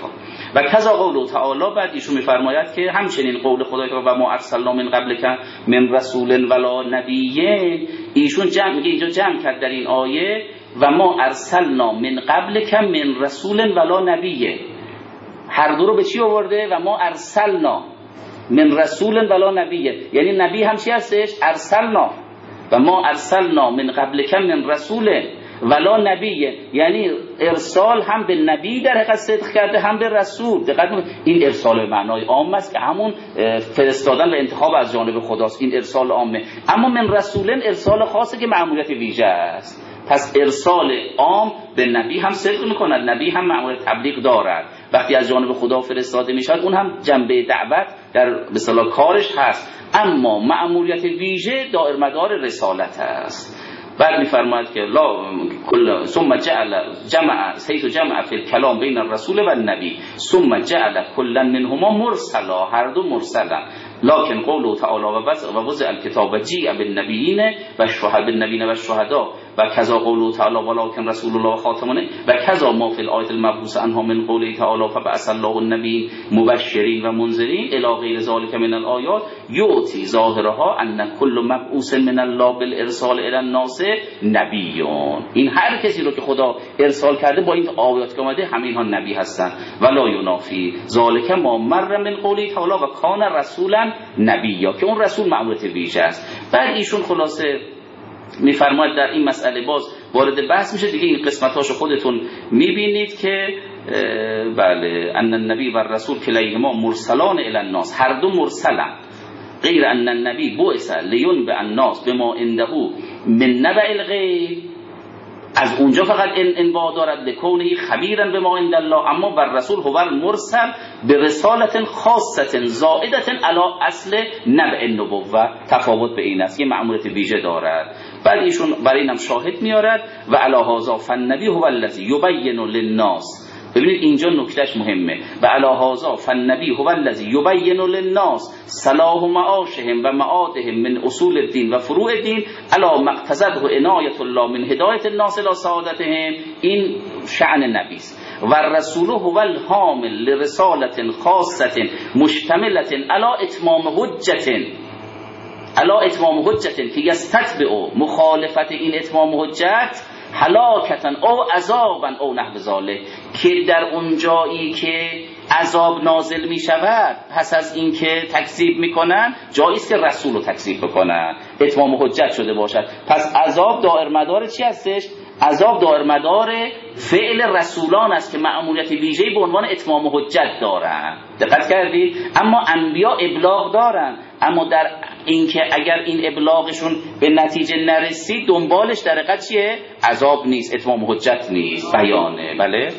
و کذا قول تعالی، بعد ایشون میفرماید که همچنین قول خدای و ما ارسلنا من قبلک من رسول ولا نبیه، ایشون جمع میگه اینجا جمع کرد در این آیه و ما ارسلنا من قبلک من رسول ولا نبیه، هر دو رو به چی آورده؟ و ما ارسلنا من رسول ولا نبیه، یعنی نبی هم چی هستش؟ ارسلنا، و ما ارسلنا من قبلک من رسول ولا نبیه، یعنی ارسال هم به نبی در حقیقت صدق کرده هم به رسول. دقیقاً این ارسال به معنای عام است که همون فرستادن و انتخاب از جانب خداست، این ارسال عامه. اما من رسولن ارسال خاصه که مأموریت ویژه است. پس ارسال عام به نبی هم صدق میکند، نبی هم مأموریت تبلیغ دارد، وقتی از جانب خدا فرستاده میشد اون هم جنبه دعوت در به اصطلاح کارش هست، اما مأموریت ویژه دائر مدار رسالت است. بعد میفرماید که لا کل ثم جعل جمع حيث جمع فی الكلام بین الرسول و النبی ثم جعل كلا منهما مرسلا، هر دو مرسلا، لكن قوله تعالی و وضع الكتاب جیء بالنبیین و الشهداء بالنبیین و الشهداء و کذا قوله تعالی ولكن رسول الله خاتمه و کذا ما فی الآیه المبعوث عنها من قوله تعالی فبعث الله النبی مبشرین و منذرین الی غیر ذلك من الآیات یؤتی ظاهرها ان كل مبعوث من الله بالارسال الی الناس نبیون. این هر کسی رو که خدا ارسال کرده با این آیات که اومده همه اینها نبی هستن. ولا ینافی ذلك ما مر من قوله تعالی و کان رسولا نبیا، که اون رسول مأموریت ویژه است. بعد ایشون خلاصه میفرماید در این مسئله باز وارد بحث میشه دیگه، این قسمتاشو خودتون میبینید که بله ان النبی و الرسول کلیهما مرسلان الی الناس، هر دو مرسلن، غیر ان النبی بعث لینبئ الناس بما عنده من نبأ الغیب، از اونجا فقط انباء دارد لکونه خبیرا بما عند الله، اما بر رسول هو المرسل به رسالت خاصه زائده علی اصل نبأ النبوه، تفاوت به این است، یه مأموریت ویژه دارد. بعد ایشون برای اینم شاهد میارد و علی هذا فالنبی هو الذی یبین للناس، ببینید اینجا نکتهش مهمه، و علی هذا فالنبی هو الذی یبین للناس صلاح معاشهم و معادهم من اصول الدین و فروع الدین علی ما اقتضته عنایت الله من هدایت الناس الی سعادتهم. این شأن نبی است. و الرسول هو الحامل لرسالت خاصه مشتمله علی اتمام حجه علی اتمام حجه که یستتبع مخالفت این اتمام حجت هلاکتن او عذابن او نحو ذالک، که در اون جایی که عذاب نازل می شود پس از این که تکذیب می کنن، جایی است که رسول رو تکذیب بکنن، اتمام حجت شده باشد. پس عذاب دائر مدار چی هستش؟ عذاب دائر مدار فعل رسولان است که مأموریت ویژه‌ای به عنوان اتمام حجت دارن. دقت کردید؟ اما انبیا ابلاغ دارن، اما در اینکه اگر این ابلاغشون به نتیجه نرسید دنبالش در حقیقت چیه؟ عذاب نیست، اتمام حجت نیست، بیانه. بله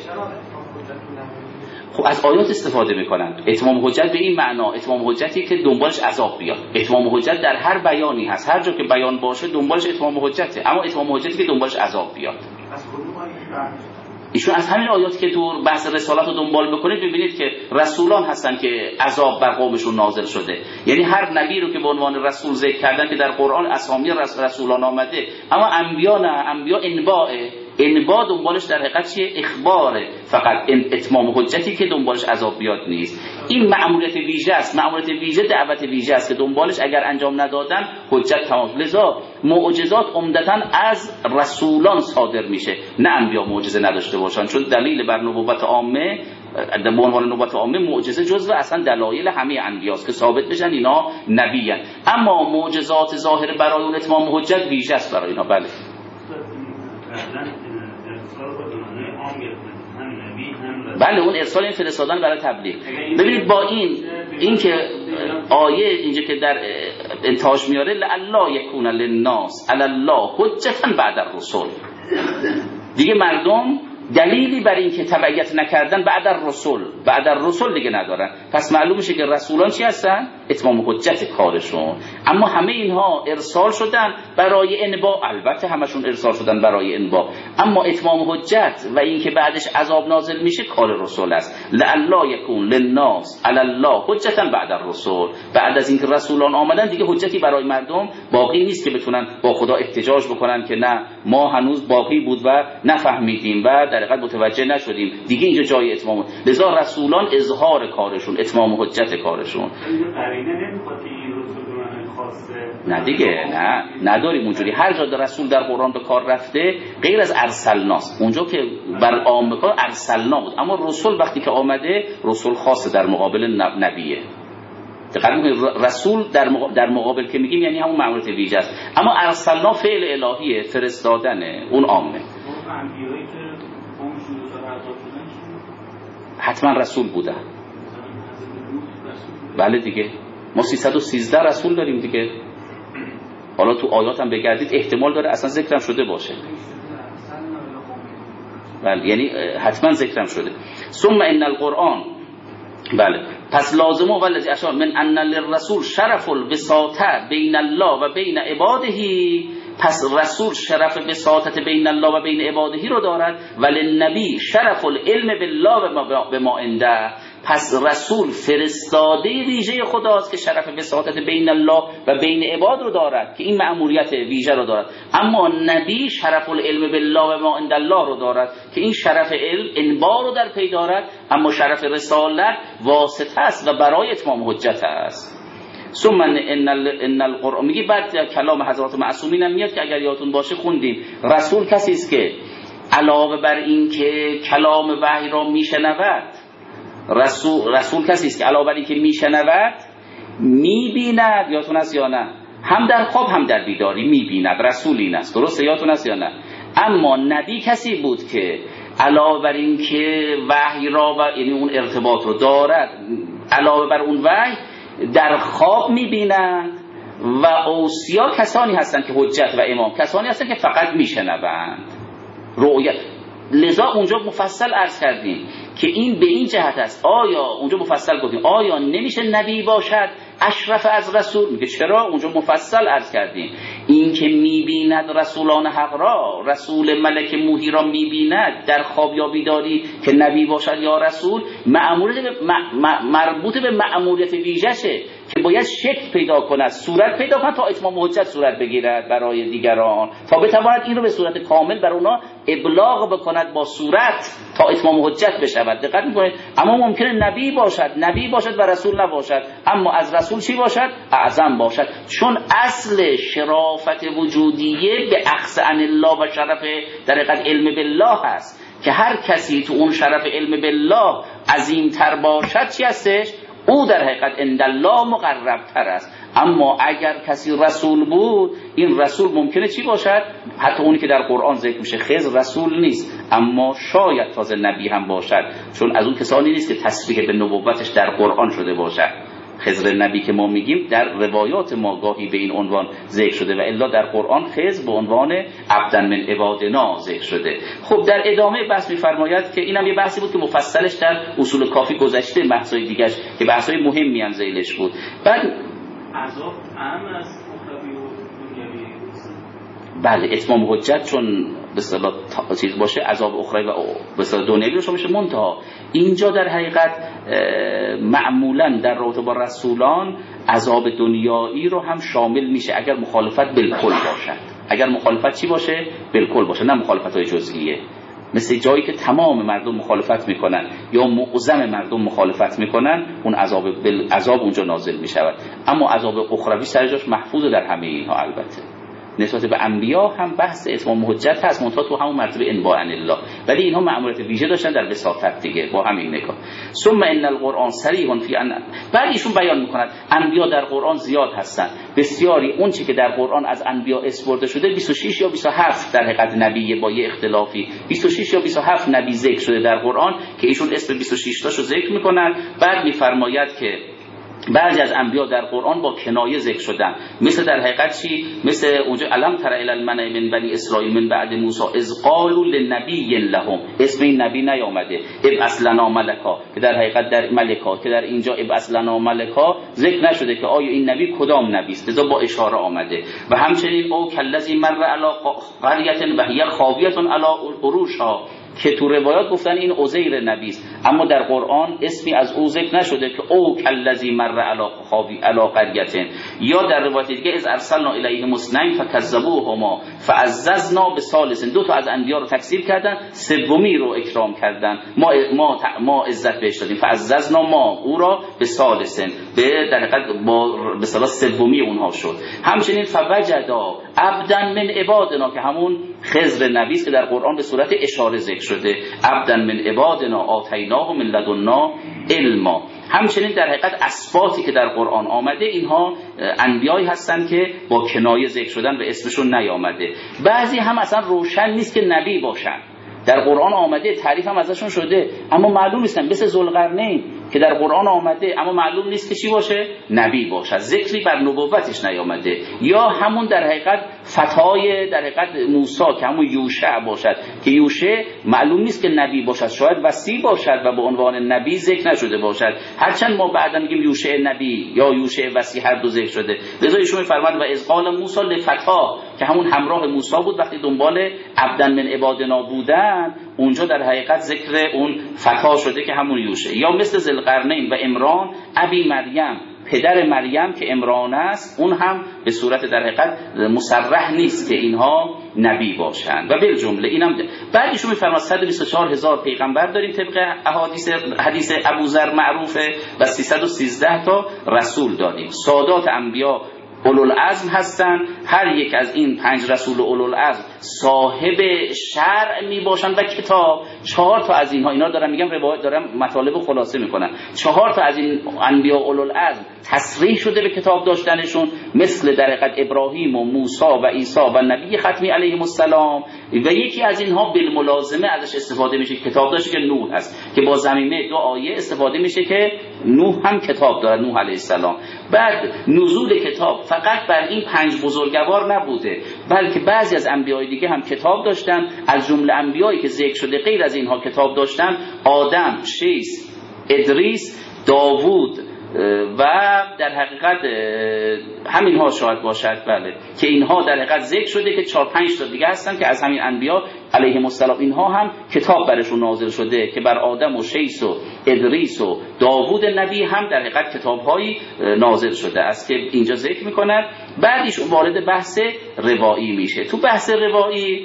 خب از آیات استفاده میکنن. اتمام حجت به این معنا اتمام حجتی که دنبالش عذاب بیاد. اتمام حجت در هر بیانی هست، هر جا که بیان باشه دنبالش اتمام حجته، اما اتمام حجتی که دنبالش عذاب بیاد. ایشون از همین آیاتی که تو بحث رسالت رو دنبال بکنید ببینید که رسولان هستن که عذاب بر قومشون نازل شده، یعنی هر نبی رو که به عنوان رسول ذکر کردن که در قرآن اسامی رسولان آمده، اما انبیا نه، انبیا انباءه، انباء دنبالش در حقیقت چیه؟ اخباره، فقط اتمام حجتی که دنبالش عذاب بیاد نیست. این مأموریت ویژه است، مأموریت ویژه دعوت ویژه است که دنبالش اگر انجام ندادن حجت تمام. لذا معجزات عمدتاً از رسولان صادر میشه، نه انبیا معجزه نداشته باشن، چون دلیل بر نبوت عامه به عنوان نبوت عامه معجزه جزو اصلا دلایل همه انبیاست که ثابت بشن اینا نبیان، اما معجزات ظاهر برای اون اتمام حجت ویژه است برای اینا. بله بله اون ارسال این فرستادن برای تبلیغ. ببینید با این این که آیه اینجا که در انتهاش میاره لعلا یکون للناس علی الله حجتا بعد الرسل، دیگه مردم دلیلی بر این که تبعیت نکردن بعد الرسل بعد الرسل دیگه ندارن. پس معلوم میشه که رسولان چی هستن؟ اتمام حجت کارشون. اما همه اینها ارسال شدن برای انباء، البته همشون ارسال شدن برای انباء، اما اتمام حجت و این که بعدش عذاب نازل میشه کار رسول است. لعلا یکون للناس علی الله حجتا بعد الرسل، بعد از اینکه رسولان آمدن دیگه حجتی برای مردم باقی نیست که بتونن با خدا احتجاج بکنن که نه ما هنوز باقی بود و نفهمیدیم و در در حقیقت متوجه نشدیم دیگه اینجا جای اتمام. لذا رسولان اظهار کارشون، اتمام حجت کارشون. نه دیگه، نه نداریم اونجوری. هر جا در رسول در قرآن به کار رفته غیر از ارسلناست، اونجا که بر عام کار ارسلنا بود، اما رسول وقتی که آمده رسول خاصه در مقابل نبیه. دقیقاً رسول در در مقابل که میگیم یعنی همون مأموریت ویژه است، اما ارسلنا فعل الهیه، فرستادنه، اون عامه. حتما رسول بوده. بله دیگه، ما سیصد و سیزده رسول داریم دیگه. حالا تو آیات هم بگردید احتمال داره اصلا ذکرم شده باشه. بله یعنی حتما ذکرم شده. ثم ان القرآن، بله پس لازمه والذی اشار من ان للرسول شرف الوساطه بین الله و بین عباده، پس رسول شرف وساطت بین الله و بین عباده رو دارد. ولی نبی شرف العلم بالله و ما عنده، پس رسول فرستاده ویژه خداست که شرف وساطت بین الله و بین عباد رو دارد، که این مأموریت ویژه رو دارد. اما نبی شرف العلم بالله و ما عند الله رو دارد که این شرف علم انبار رو در پی دارد، اما شرف رسالت واسطه است و برای اتمام حجت است. ثم ان ان القرآن میگه بعد کلام حضرات معصومین هم میاد که اگر یادتون باشه خوندیم رسول کسی است که علاوه بر این که کلام وحی را میشنود، رسول رسول کسی است که علاوه بر این که میشنود میبیند. یادتون است یا نه؟ هم در خواب هم در بیداری میبیند. رسول این است، درسته؟ یادتون است یا نه؟ اما نبی کسی بود که علاوه بر این که وحی را و یعنی اون ارتباط رو دارد، علاوه بر اون وحی در خواب میبینند. و اوصیا کسانی هستند که حجت و امام کسانی هستند که فقط میشنوند رؤیت. لذا اونجا مفصل عرض کردیم که این به این جهت است. آیا اونجا مفصل گفتیم آیا نمیشه نبی باشد اشرف از رسول؟ میگه چرا؟ اونجا مفصل عرض کردیم این که میبیند رسولان حق را، رسول ملک موحی را میبیند در خواب یا بیداری که نبی باشد یا رسول، مأموریت مربوط به مأموریت ویژه‌شه که باید شکل پیدا کند، صورت پیدا کند تا اتمام حجت صورت بگیرد برای دیگران، تا بتواند این رو به صورت کامل بر اونا ابلاغ بکند با صورت تا اتمام حجت بشود. دقت میکنید؟ اما ممکنه نبی باشد نبی باشد و رسول نباشد، اما از رسول چی باشد؟ اعظم باشد، چون اصل شرافت وجودیه به اخذ عن الله و شرف در حقیقت علم بالله هست که هر کسی تو اون شرف علم بالله عظیمتر باشد چی هستش؟ او در حقیقت عند الله مقرب تر است. اما اگر کسی رسول بود، این رسول ممکنه چی باشد؟ حتی اونی که در قرآن ذکر میشه خضر رسول نیست، اما شاید تازه نبی هم باشد، چون از اون کسانی نیست که تصریح به نبوتش در قرآن شده باشد. خضر نبی که ما میگیم در روایات ما گاهی به این عنوان ذکر شده و الا در قرآن خضر به عنوان عبدا من عبادنا ذکر شده. خب در ادامه بحث میفرماید که اینم یه بحثی بود که مفصلش در اصول کافی گذشته، بحثای دیگه‌اش که بحثای مهمی هم ذیلش بود. بعد عذاب عام از اخروی و دنیوی. بله اتمام حجت چون به اصطلاح چیز باشه، عذاب اخروی و به اصطلاح دنیوی رو میشه منتها. اینجا در حقیقت معمولا در رابطه با رسولان عذاب دنیایی رو هم شامل میشه اگر مخالفت بالکل باشد. اگر مخالفت چی باشه؟ بالکل باشه، نه مخالفت‌های جزئیه. مثل جایی که تمام مردم مخالفت میکنن یا معظم مردم مخالفت میکنن، اون عذاب بل... عذاب اونجا نازل میشود. اما عذاب اخروی سر جاش محفوظه در همه اینها. البته نسبت به انبیا هم بحث اتمام حجت هست، منتها تو همون مرتبه انباء عن الله، ولی اینها مأموریت ویژه داشتن در وساطت دیگه. با همین نگاه ثم ان القرآن صریح فی ان، بعد ایشون بیان میکند انبیا در قرآن زیاد هستن، بسیاری. اون چی که در قرآن از انبیا اسپرده شده بیست و شش یا بیست و هفت در حقیقت نبی، با یه اختلافی بیست و شش یا بیست و هفت نبی ذکر شده در قرآن که ایشون اسم بیست و شش تاشو ذکر میکنن. بعد میفرماید که بعضی از انبیا در قرآن با کنایه ذکر شدن، مثل در حقیقت چی؟ مثل اونجا الم تر الی الملأ من بنی اسرائیل من بعد موسی اذ قالوا لنبی لهم، اسم این نبی نیامده. ابعث لنا ملکا که در حقیقت در ملکا که در اینجا ابعث لنا ملکا ذکر نشده که آیا این نبی کدام نبی است، لذا با اشاره آمده. و همچنین او کلذی مر علی قریة و هی خاویة علی عروشها، که تو روایات گفتن این عزیر نبی است، اما در قرآن اسمی از او ذکر نشده که او کالذی مر علی خاوی علی قریة، یا در روایت دیگه از ارسلنا الیهم اثنین فکذبوهما فعززنا بثالث، دو تا از انبیا رو تکذیب کردن، سومی رو اکرام کردن، ما ما ما عزت بهش دادیم، فعززنا ما او را به ثالث، به در حقیقت با به اصطلاح سومی اونها شد. همچنین فوجدا عبدا من عبادنا که همون خضر نبی است که در قرآن به صورت اشاره ذکر شده، عبدا من عبادنا آتیناه من لدنا علما. همچنین در حقیقت اصفاتی که در قرآن آمده اینها انبیایی هستند که با کنایه ذکر شدن و اسمشون نیامده. بعضی هم اصلا روشن نیست که نبی باشن، در قرآن آمده، تعریف هم ازشون شده اما معلوم نیستن، مثل ذوالقرنین که در قرآن آمده اما معلوم نیست که چی باشه، نبی باشه، ذکری بر نبوتش نیامده. یا همون در حقیقت فتای در حقیقت موسی که همون یوشع باشد که یوشع معلوم نیست که نبی باشد، شاید وصی باشد و به عنوان نبی ذکر نشده باشد، هرچند ما بعدا میگیم یوشع نبی یا یوشع وصی هر دو ذکر شده. لذا ایشون فرمود و اذ قال موسی لفتا که همون همراه موسی بود وقتی دنبال عبدا من عبادنا بودن، اونجا در حقیقت ذکر اون فتا شده که همون یوشع. یا مثل ذوالقرنین و عمران ابی مریم، پدر مریم که عمران است، اون هم به صورت در حقیقت مصرح نیست که اینها نبی باشند. و بالجمله اینم بعد ایشون میفرماد صد و بیست و چهار هزار پیغمبر داریم طبق احادیث حدیث ابوذر معروفه و سیصد و سیزده تا رسول داریم. سادات انبیا اولوالعزم هستند، هر یک از این پنج رسول اولوالعزم صاحب شرع می باشند و کتاب. چهار تا از اینها، اینا دارم میگم روایت دارم مطالب خلاصه میکنم، چهار تا از این انبیا اولوالعزم تصریح شده به کتاب داشتنشون، مثل در حقیقت ابراهیم و موسی و عیسی و نبی ختمی علیهم السلام. و یکی از اینها بالملازمه ازش استفاده میشه کتاب داشته که نوح هست، که با ضمیمه دو آیه استفاده میشه که نوح هم کتاب داره، نوح علیه السلام. بعد نزول کتاب فقط بر این پنج بزرگوار نبوده، بلکه بعضی از انبیای دیگه هم کتاب داشتن. از جمله انبیایی که ذکر شده غیر از اینها کتاب داشتن آدم، شیث، ادریس، داوود و در حقیقت همینها شاید باشد، بله، که اینها در حقیقت ذکر شده که چهار پنج تا دیگه هستن که از همین انبیا علیهم السلام اینها هم کتاب برشون نازل شده که بر آدم و شیث و ادریس و داوود نبی هم در حقیقت کتاب‌هایی نازل شده است که اینجا ذکر می‌کنند. بعدش وارد بحث روایی میشه. تو بحث روایی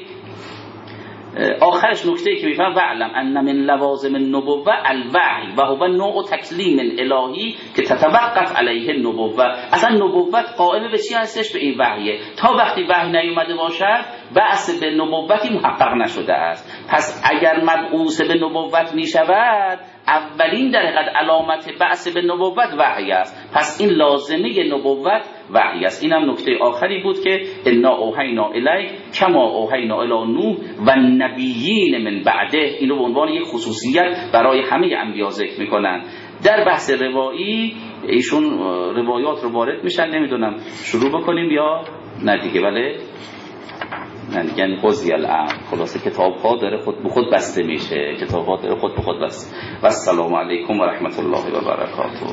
آخرش نکته‌ای که میفهم وعلم ان من لوازم النبوه الوحی و هو نوع تکلیم الهی که تتوقف علیه النبوه. اصلا نبوت قائم به چی هستش؟ به این وحیه. تا وقتی وحی نیومده باشد بعث به نبوتی محقق نشده است. پس اگر مبعوث به نبوت میشود، اولین در حقیقت علامت بعث به نبوت وحی است. پس این لازمه نبوت وحی است. اینم نکته آخری بود که انا اوحینا الیک کما اوحینا الی نوح و نبیین من بعده. اینو به عنوان یک خصوصیت برای همه انبیا ذکر میکنن. در بحث روایی ایشون روایات رو وارد میشن. نمیدونم شروع بکنیم یا نه دیگه؟ بله یعنی قضی الامر. خلاصه کتاب ها داره خود به خود بسته میشه، کتاب ها داره خود به خود بسته. و السلام علیکم و رحمت الله و برکاته.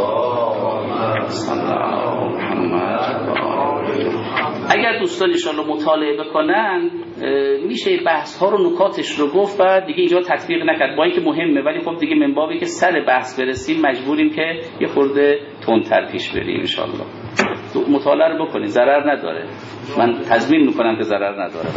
اگر دوستان ان شاءالله مطالعه بکنن میشه بحث ها رو نکاتش رو گفت و دیگه اینجا تطبیق نکرد، با اینکه مهمه، ولی خب دیگه من بابی که سر بحث برسیم مجبوریم که یه خورده تندتر پیش بریم. ان شاءالله مطالعه رو بکنید، ضرر نداره. من تضمین میکنم که ضرر نداره.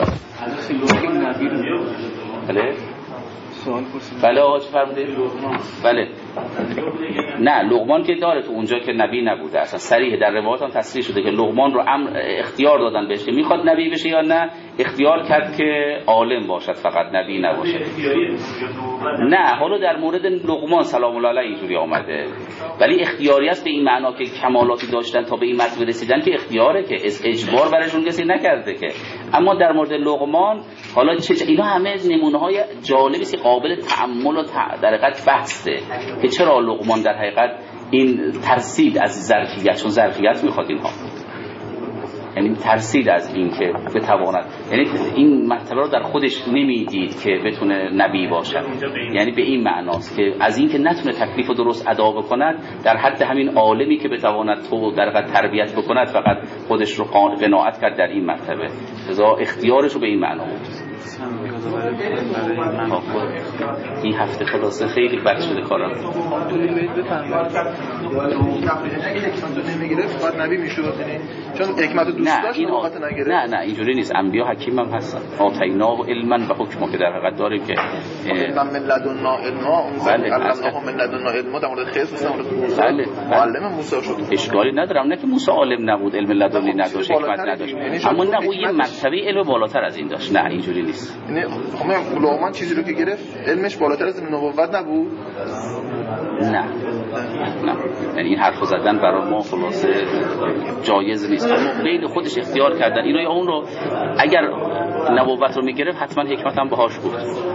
بله سوال پرسید. بله آقا چه فرمودید؟ بله نه لقمان که داره، تو اونجا که نبی نبوده، اصلا صریح در روایات هم تصریح شده که لقمان رو امر اختیار دادن بهش که میخواد نبی بشه یا نه، اختیار کرد که عالم باشد فقط نبی نباشه. نه حالا در مورد لقمان سلام الله علیه اینجوری آمده، ولی اختیاری است به این معنا که کمالاتی داشتن تا به این مرتبه رسیدن که اختیاره، که اجبار برشون کسی نکرده که. اما در مورد لقمان حالا چه اینا همه نمونه‌های جالبی است قابل تأمل و در حقیقت بحثه که چرا لقمان در حقیقت این ترسید از ظرفیت، چون ظرفیت میخواد اینها، یعنی ترسید از این که بتواند، یعنی این مرتبه رو در خودش نمیدید که بتونه نبی باشد، یعنی به این معناست که از این که نتونه تکلیف رو درست ادا بکند، در حد همین عالمی که بتواند تو در حقیقت تربیت بکند فقط خودش رو قناعت کرد در این مرتبه، لذا اختیارش رو به این معنا بود. این هفته خلاصه خیلی بد شده کارم. باید نبی میشد، چون حکمت دوست داشت وقت نگرفت. نه نه اینجوری نیست، انبیا حکیم هم هستن. آتینا و علما و حکما که در حقیقت داریم که علم من لدنا علما، اون علمناه من لدنا علما در مورد خضر، در مورد موسی معلم موسی شد. اشکالی ندارم، نه که موسی عالم نبود، علم لدنی نداشت، حکمت نداشت، اما نه او یه مرتبه علم بالاتر از این داشت. نه اینجوری نیست. یعنی خب لقمان چیزی رو که گرفت علمش بالاتر از نبوت نبود؟ نه نه، یعنی این حرفو زدن برای ما خلاصه جایز نیست. اما بین خودش اختیار کردن اینو یا اون رو. اگر نبوت رو میگرفت حتما حکمت هم باهاش بود،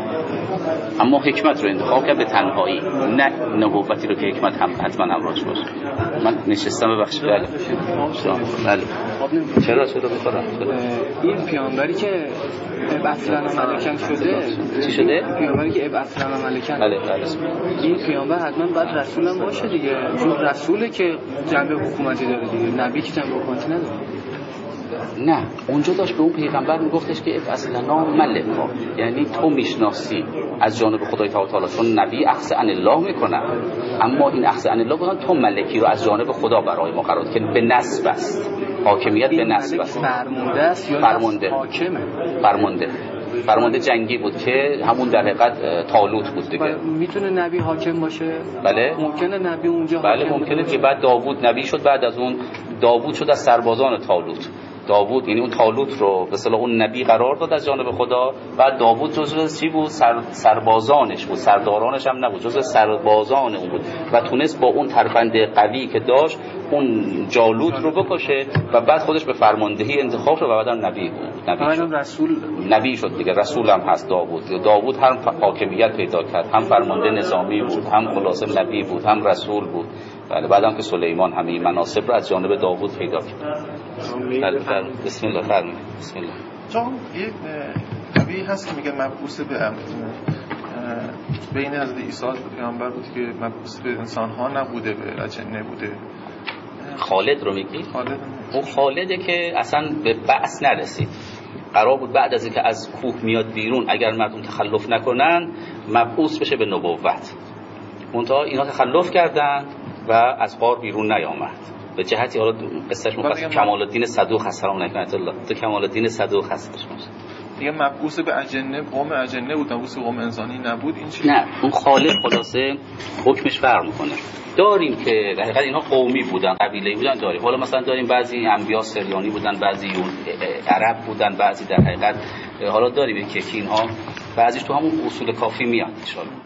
اما حکمت رو انتخاب کرد به تنهایی، نه نبوتی رو که حکمت هم حتما همراهش باشه. من نشستم ببخشید. بله بله چرا چرا بخورم این پیامبری که ابعث لنا ملکن شده، چی شده؟ پیامبری که ابعث لنا ملکن، بله بله این پیامبر حتما باید رسول هم باشه دیگه، چون رسوله که جنبه حکومتی داره دیگه، نبی که جنبه حکومتی نداره. نه اونجا داشت به اون پیغمبر میگفتش که اصلا ملکا، یعنی تو میشناسی از جانب خدای تعالی، چون نبی اخذ عن الله میکنه، اما این اخذ عن الله گفتن تو ملکی رو از جانب خدا برای ما قرار که به نسب است، حاکمیت به نسب است. فرمانده است یا فرمانده حاکمه؟ فرمانده فرمانده جنگی بود که همون در حقیقت طالوت بود دیگه. میتونه نبی حاکم باشه؟ بله ممکنه نبی اونجا بله حاکم ممکنه باشه. که بعد داوود نبی شد، بعد از اون داوود شد از سربازان طالوت. داوود یعنی اون طالوت رو به اصطلاح اون نبی قرار داد از جانب خدا، بعد داوود جزو چی بود؟ سر سربازانش بود، سردارانش هم نبود، جزو سربازان اون بود و تونست با اون ترفند قوی که داشت اون جالوت رو بکشه و بعد خودش به فرماندهی انتخاب شد و بعدم نبی بود. نبی شد. رسول نبی شد دیگه، رسول هم هست داوود. داوود هم حاکمیت پیدا کرد، هم فرمانده نظامی بود، هم خلاصه نبی بود، هم رسول بود. بله بعدم که سلیمان همین مناصب رو از جانب داوود پیدا کرد. بله بسم الله فرمایید. بسم الله. چون یک نبی هست که میگه مبعوث به بین حضرت عیسی پیامبر بود که مبعوث به انسان ها نبوده، به اجنه بوده. خالد رو میگی؟ خالد. اون خالده که اصلا به بعث نرسید، قرار بود بعد از اینکه از کوه میاد بیرون اگر مردم تخلف نکنن مبعوث بشه به نبوت. منتها اینا تخلف کردند و از غار بیرون نیامد. به جهتی حالا قصهش مفصل کمال الدین صدوق هست سلام علیکم الله، تو کمال الدین صدوق هستش باشه دیگه. مبعوث به اجنه، قوم اجنه بود، مبعوث قوم انسانی نبود. این چی؟ نه اون خالد خلاصه حکمش فرق میکنه. داریم که در حقیقت اینها قومی بودن، قبیله‌ای بودن داریم. حالا مثلا داریم بعضی انبیا سریانی بودن، بعضی عرب بودن، بعضی در حقیقت حالا داریم که اینها بعضیش تو همون اصول کافی میاد ان شاء الله.